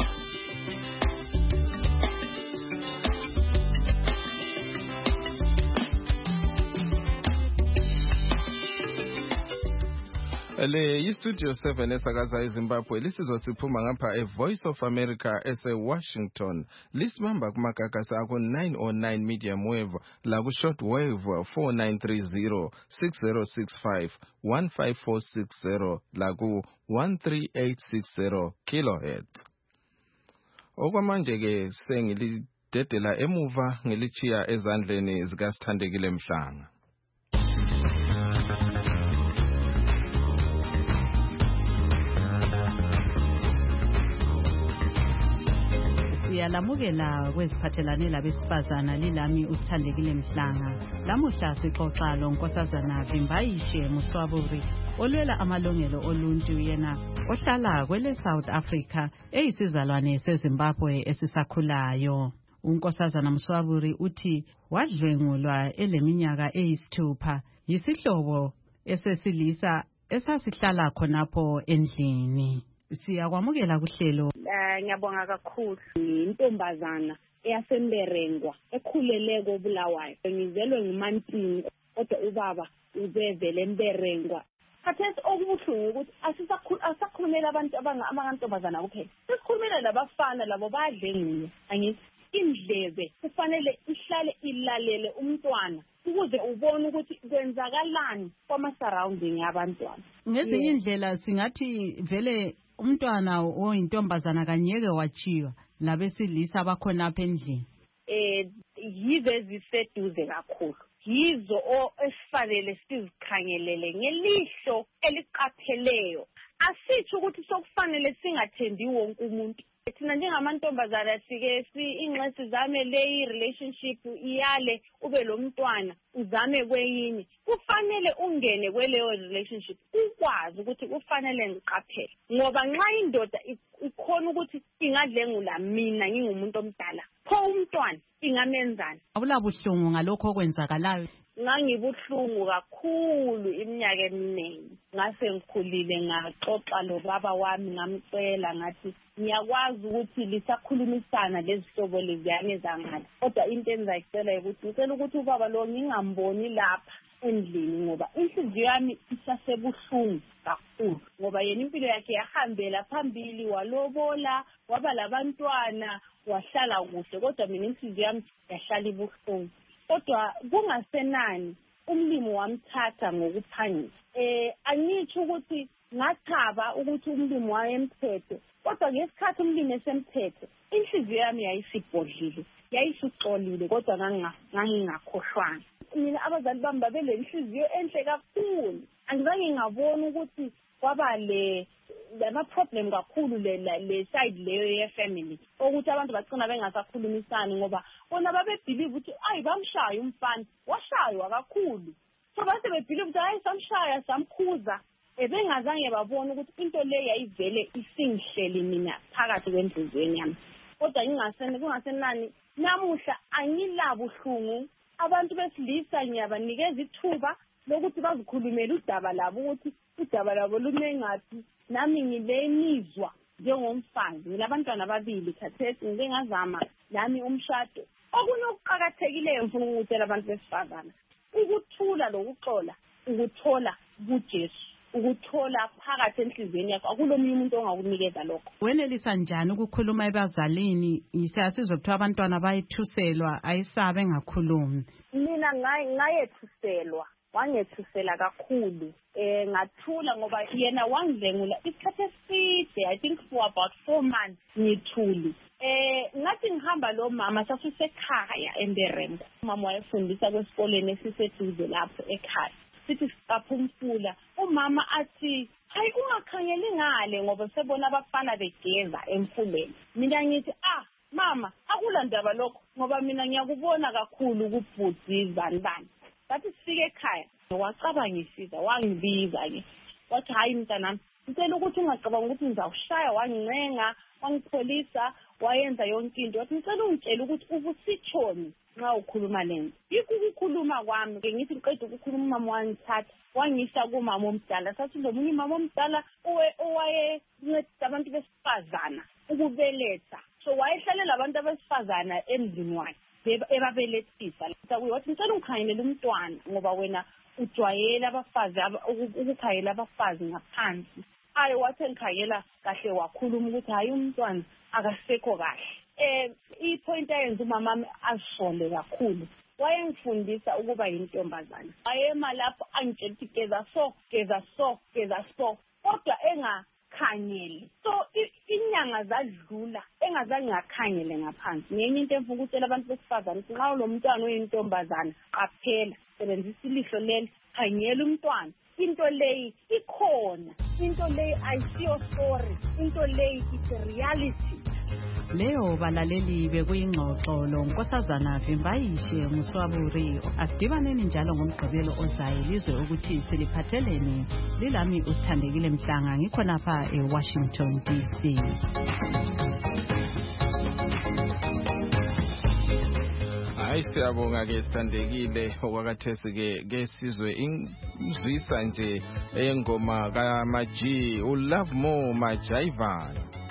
Le iStudio 7 esakaza eZimbabwe lisizosiphuma ngapha eVoice of America ese-Washington. Lisibamba kumagagasi ako 909 medium wave la ku short wave 4930 6065 15460 la ku 13860 kilohertz. Okwamanje ke sengilidedela emuva ngilichiya ezandleni zikaSithandekile Mhlanga. Siyalamukela kweziphathelane labesifazana lilami uSithandekile Mhlanga. Lamuhla sixoxa lonkosazana Vimbayishe Muswaburi olwela amalungelo oluntu yena ohlala kwele South Africa eyisizalwane seZimbabwe esisakhulayo. Unkosazana Muswaburi uthi wadlwengulwa eleminyaka eyisithupha yisihlobo esesilisa esasihlala khonapho endlini. Siyakwamukela kuhlelo. Ngiyabonga kakhulu. Intombazana eyasemberengwa ekhulele koBulawayo. Ngizelwe nguMantini kodwa ubaba ubevele emberengwa. Khathesi okubuhlungu ukuthi asisakhulumela abantu abangamantombazana kuphela. Sesikhulumela labafana labo bayadlengula. Angithi indlebe kufanele ihlale ilalele umntwana ukuze ubone ukuthi kwenzakalani kwama-surrounding yabantwana. Ngezinye indlela singathi vele umntwana oyintombazana kanyeke wachiwa labesilisa abakhonapha endlini. Yizo eziseduze kakhulu. Yizo esifanele sizikhangelele ngelihlo eliqapheleyo. Asitsho ukuthi sokufanele singathembi wonke umuntu. Thina njengamantombazana sike ingxesi zame le relationship iyale ube lo mntwana uzame kweyini. Kufanele ungene kweleyo relationship ukwazi ukuthi kufanele ngiqaphele ngoba nxa indoda ikhona ukuthi ingadlengula mina ngingumuntu omdala pho umntwana ingamenzani. Awulabuhlungu ngalokho okwenzakalayo? Ngangibuhlungu kakhulu iminyaka eminingi. Ngase ngikhulile ngaxoxa lobaba wami ngamcela ngathi ngiyakwazi ukuthi lisakhulumisana lezihlobo leziyane zangane kodwa into engizayicela ukuthi ngicela ukuthi ubaba lo ngingamboni lapha endlini ngoba inhliziyo yami isasebuhlungu kakhulu ngoba yena impilo yakhe yahambela phambili walobola waba labantwana wahlala kuhle kodwa mina inhliziyo yami yahlala ibuhlungu. Kodwa kungasenani umlimi wamthatha ngokuphangisa. Angisho ukuthi ngathaba ukuthi umlimi wayemphethe kodwa ngesikhathi umlimi esemphethe inhliziyo yami yayisibhodlile yayisuxolile kodwa ngangingakhohlwanga. Mina abazali bami babele inhliziyo enhle kakhulu. Angizange ngabona ukuthi kwaba lama-problem kakhulu le side leyo ye-family ukuthi abantu bagcina bengasakhulumisani ngoba bona babebhilive ukuthi ayi bamshaya umfana washaywa kakhulu so base bebhilive ukuthi hayi samshaya samkhuza bengazange babona ukuthi into le yayivele isingihleli mina phakathi kwenhliziyweni yami kodwa kungasenani namuhla angilabo uhlungu. Abantu besilisa ngiyabanikeza ithuba lokuthi bazikhulumele udaba labo ukuthi udaba labo lume ngathi nami ngilemizwa njengomfazi ngilabantwana ababili khathesi ngike ngazama nami umshado. Okunye okuqhakathekileyo ngifuna ukutshela abantu besifazana ukuthula lokuxola ukuthola kuJesu ukuthola phakathi enhliziyweni yakho akulomunye umuntu ongakunikeza lokho. Wenelisa njani ukukhuluma ebazalini siyasizwa ukuthi abantwana bayethuselwa ayisabe ngakhulumi? Mina ngayethuselwa wangethusela kakhulu ngathula ngoba yena wangidlengula isikhathi eside, I think for about 4 months ngithuli. Ngathi ngihamba lo mama sasisekhaya eMberemo. Umama wayefundisa kwesikoleni esiseduze lapho ekhaya. Sithi siqapha umfula, umama athi hayi ungakhangeli ngale ngoba sebona abafana begeza emfuleni. Mina ngithi mama akula ndaba lokho ngoba mina ngiyakubona kakhulu kubhudzi zalibani. Bathi sifike ekhaya wacabangisisa wangibiza ke wathi hayi mntanami ngicela ukuthi ungacabanga ukuthi ngizawushaya, wangincenga wangipholisa wayenza yonke into. Wathi ngicela ungitshela ukuthi ubusithoni nxa ukhuluma lento. Yikho ukukhuluma kwami ke ngithi ngiqeda ukukhuluma umama wangithatha wangisa kumama omdala. Sathi lo munye umama omdala owayencedisa abantu besifazana ukubeletha, so wayehlalela abantu besifazana emzini wakhe ebabelethisa. Wathi ngicela ungikhangelela umntwana ngoba wena ujwayela abafazi ukukhangela abafazi ngaphansi. Wathi ngikhangela kahle wakhuluma ukuthi hayi umntwana akasekho kahle. Ipoint ayenza umama wami asole kakhulu, wayengifundisa ukuba yintombazana. Wayema lapho angitshela ukuthi geza so kodwa engakhangeli. So inyanga zadlula engazange ngakhangele ngaphansi. Ngenye into emfuna ukutshela abantu besifazane ukuthi nxa lo mntwana oyintombazana qaphela, sebenzisa ilihlo leli, khangela umntwana. Into leyi ikhona, into leyi ayisiyo story, into leyi is reality. Leyo balaleli bekuyingxoxo lo Nkosazana Vimbayishe Muswaburi. Asidibaneni njalo ngomgqibelo ozayo lizwe ukuthi siliphatheleni. Lilami uSithandekile Mhlanga ngikhona lapha eWashington DC. Siyabonga ke Sithandekile okwakathesi ke sizwe imzwisa nje engoma kaMaji uLove More Majaiva.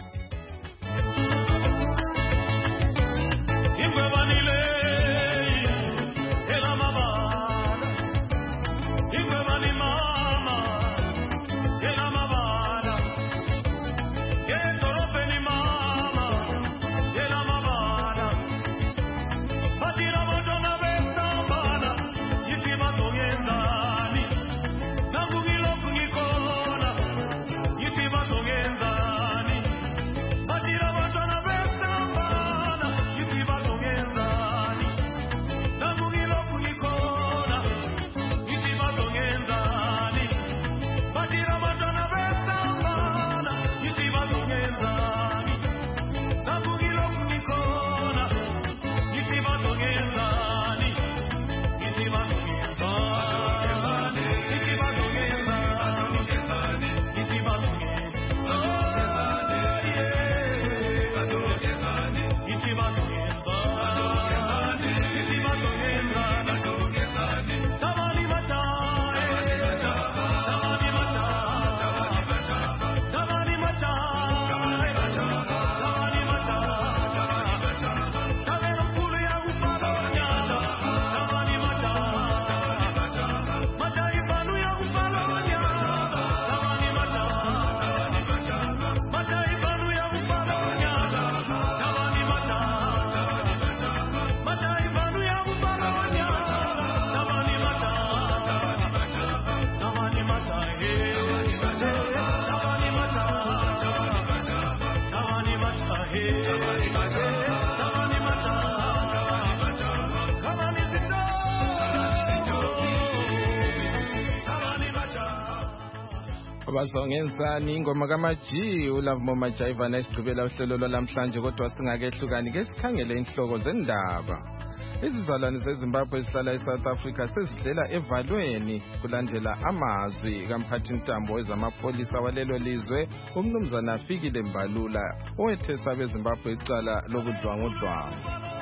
Bazongenzani ingoma kaMaji uLove More Majaiva nesigqibela uhlelo lwalamhlanje kodwa singakehlukani ke sikhangele inhloko zendaba. Izizalwane zeZimbabwe ezihlala eSouth Africa sezidlela evalweni kulandela amazwi kamphathintambo wezamapolisa walelo lizwe umnumzana Fikile Mbalula owethesa abeZimbabwe icala lokudlwangudlwangu.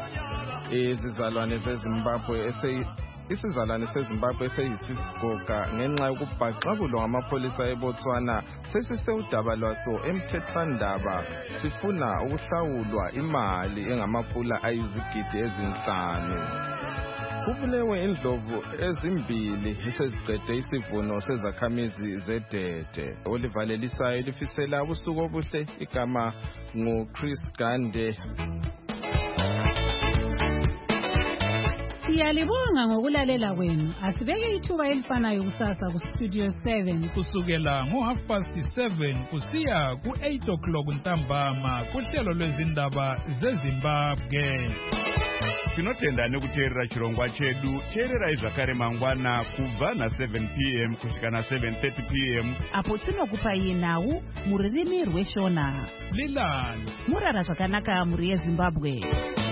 Isizalwane seZimbabwe seyisisigoga ngenxa yokubhaxabulwa ngamapolisa eBotswana sesisewudaba lwaso emthethwandaba sifuna ukuhlawulwa imali engamapula ayizigidi ezinhlanu. Kubulewe indlovu ezimbili eseziqede isivuno sezakhamizi zedede. Olivalelisayo lifisela ubusuku obuhle, igama nguChris Gande. Siyalibonga ngokulalela kwenu. Asibeke ithuba elifanayo kusasa kustudio 7 kusukela ngo7:30 kusiya ku8 o'clock ntambama kuhlelo lwezindaba zeZimbabwe. Tinotenda nekuteerera chirongwa chedu. Teererai zvakare mangwana kubva na7 p.m. kusvika na7:30 p.m. apo tinokupai nhau mururimi rweshona. Lilani murara zvakanaka muri yeZimbabwe.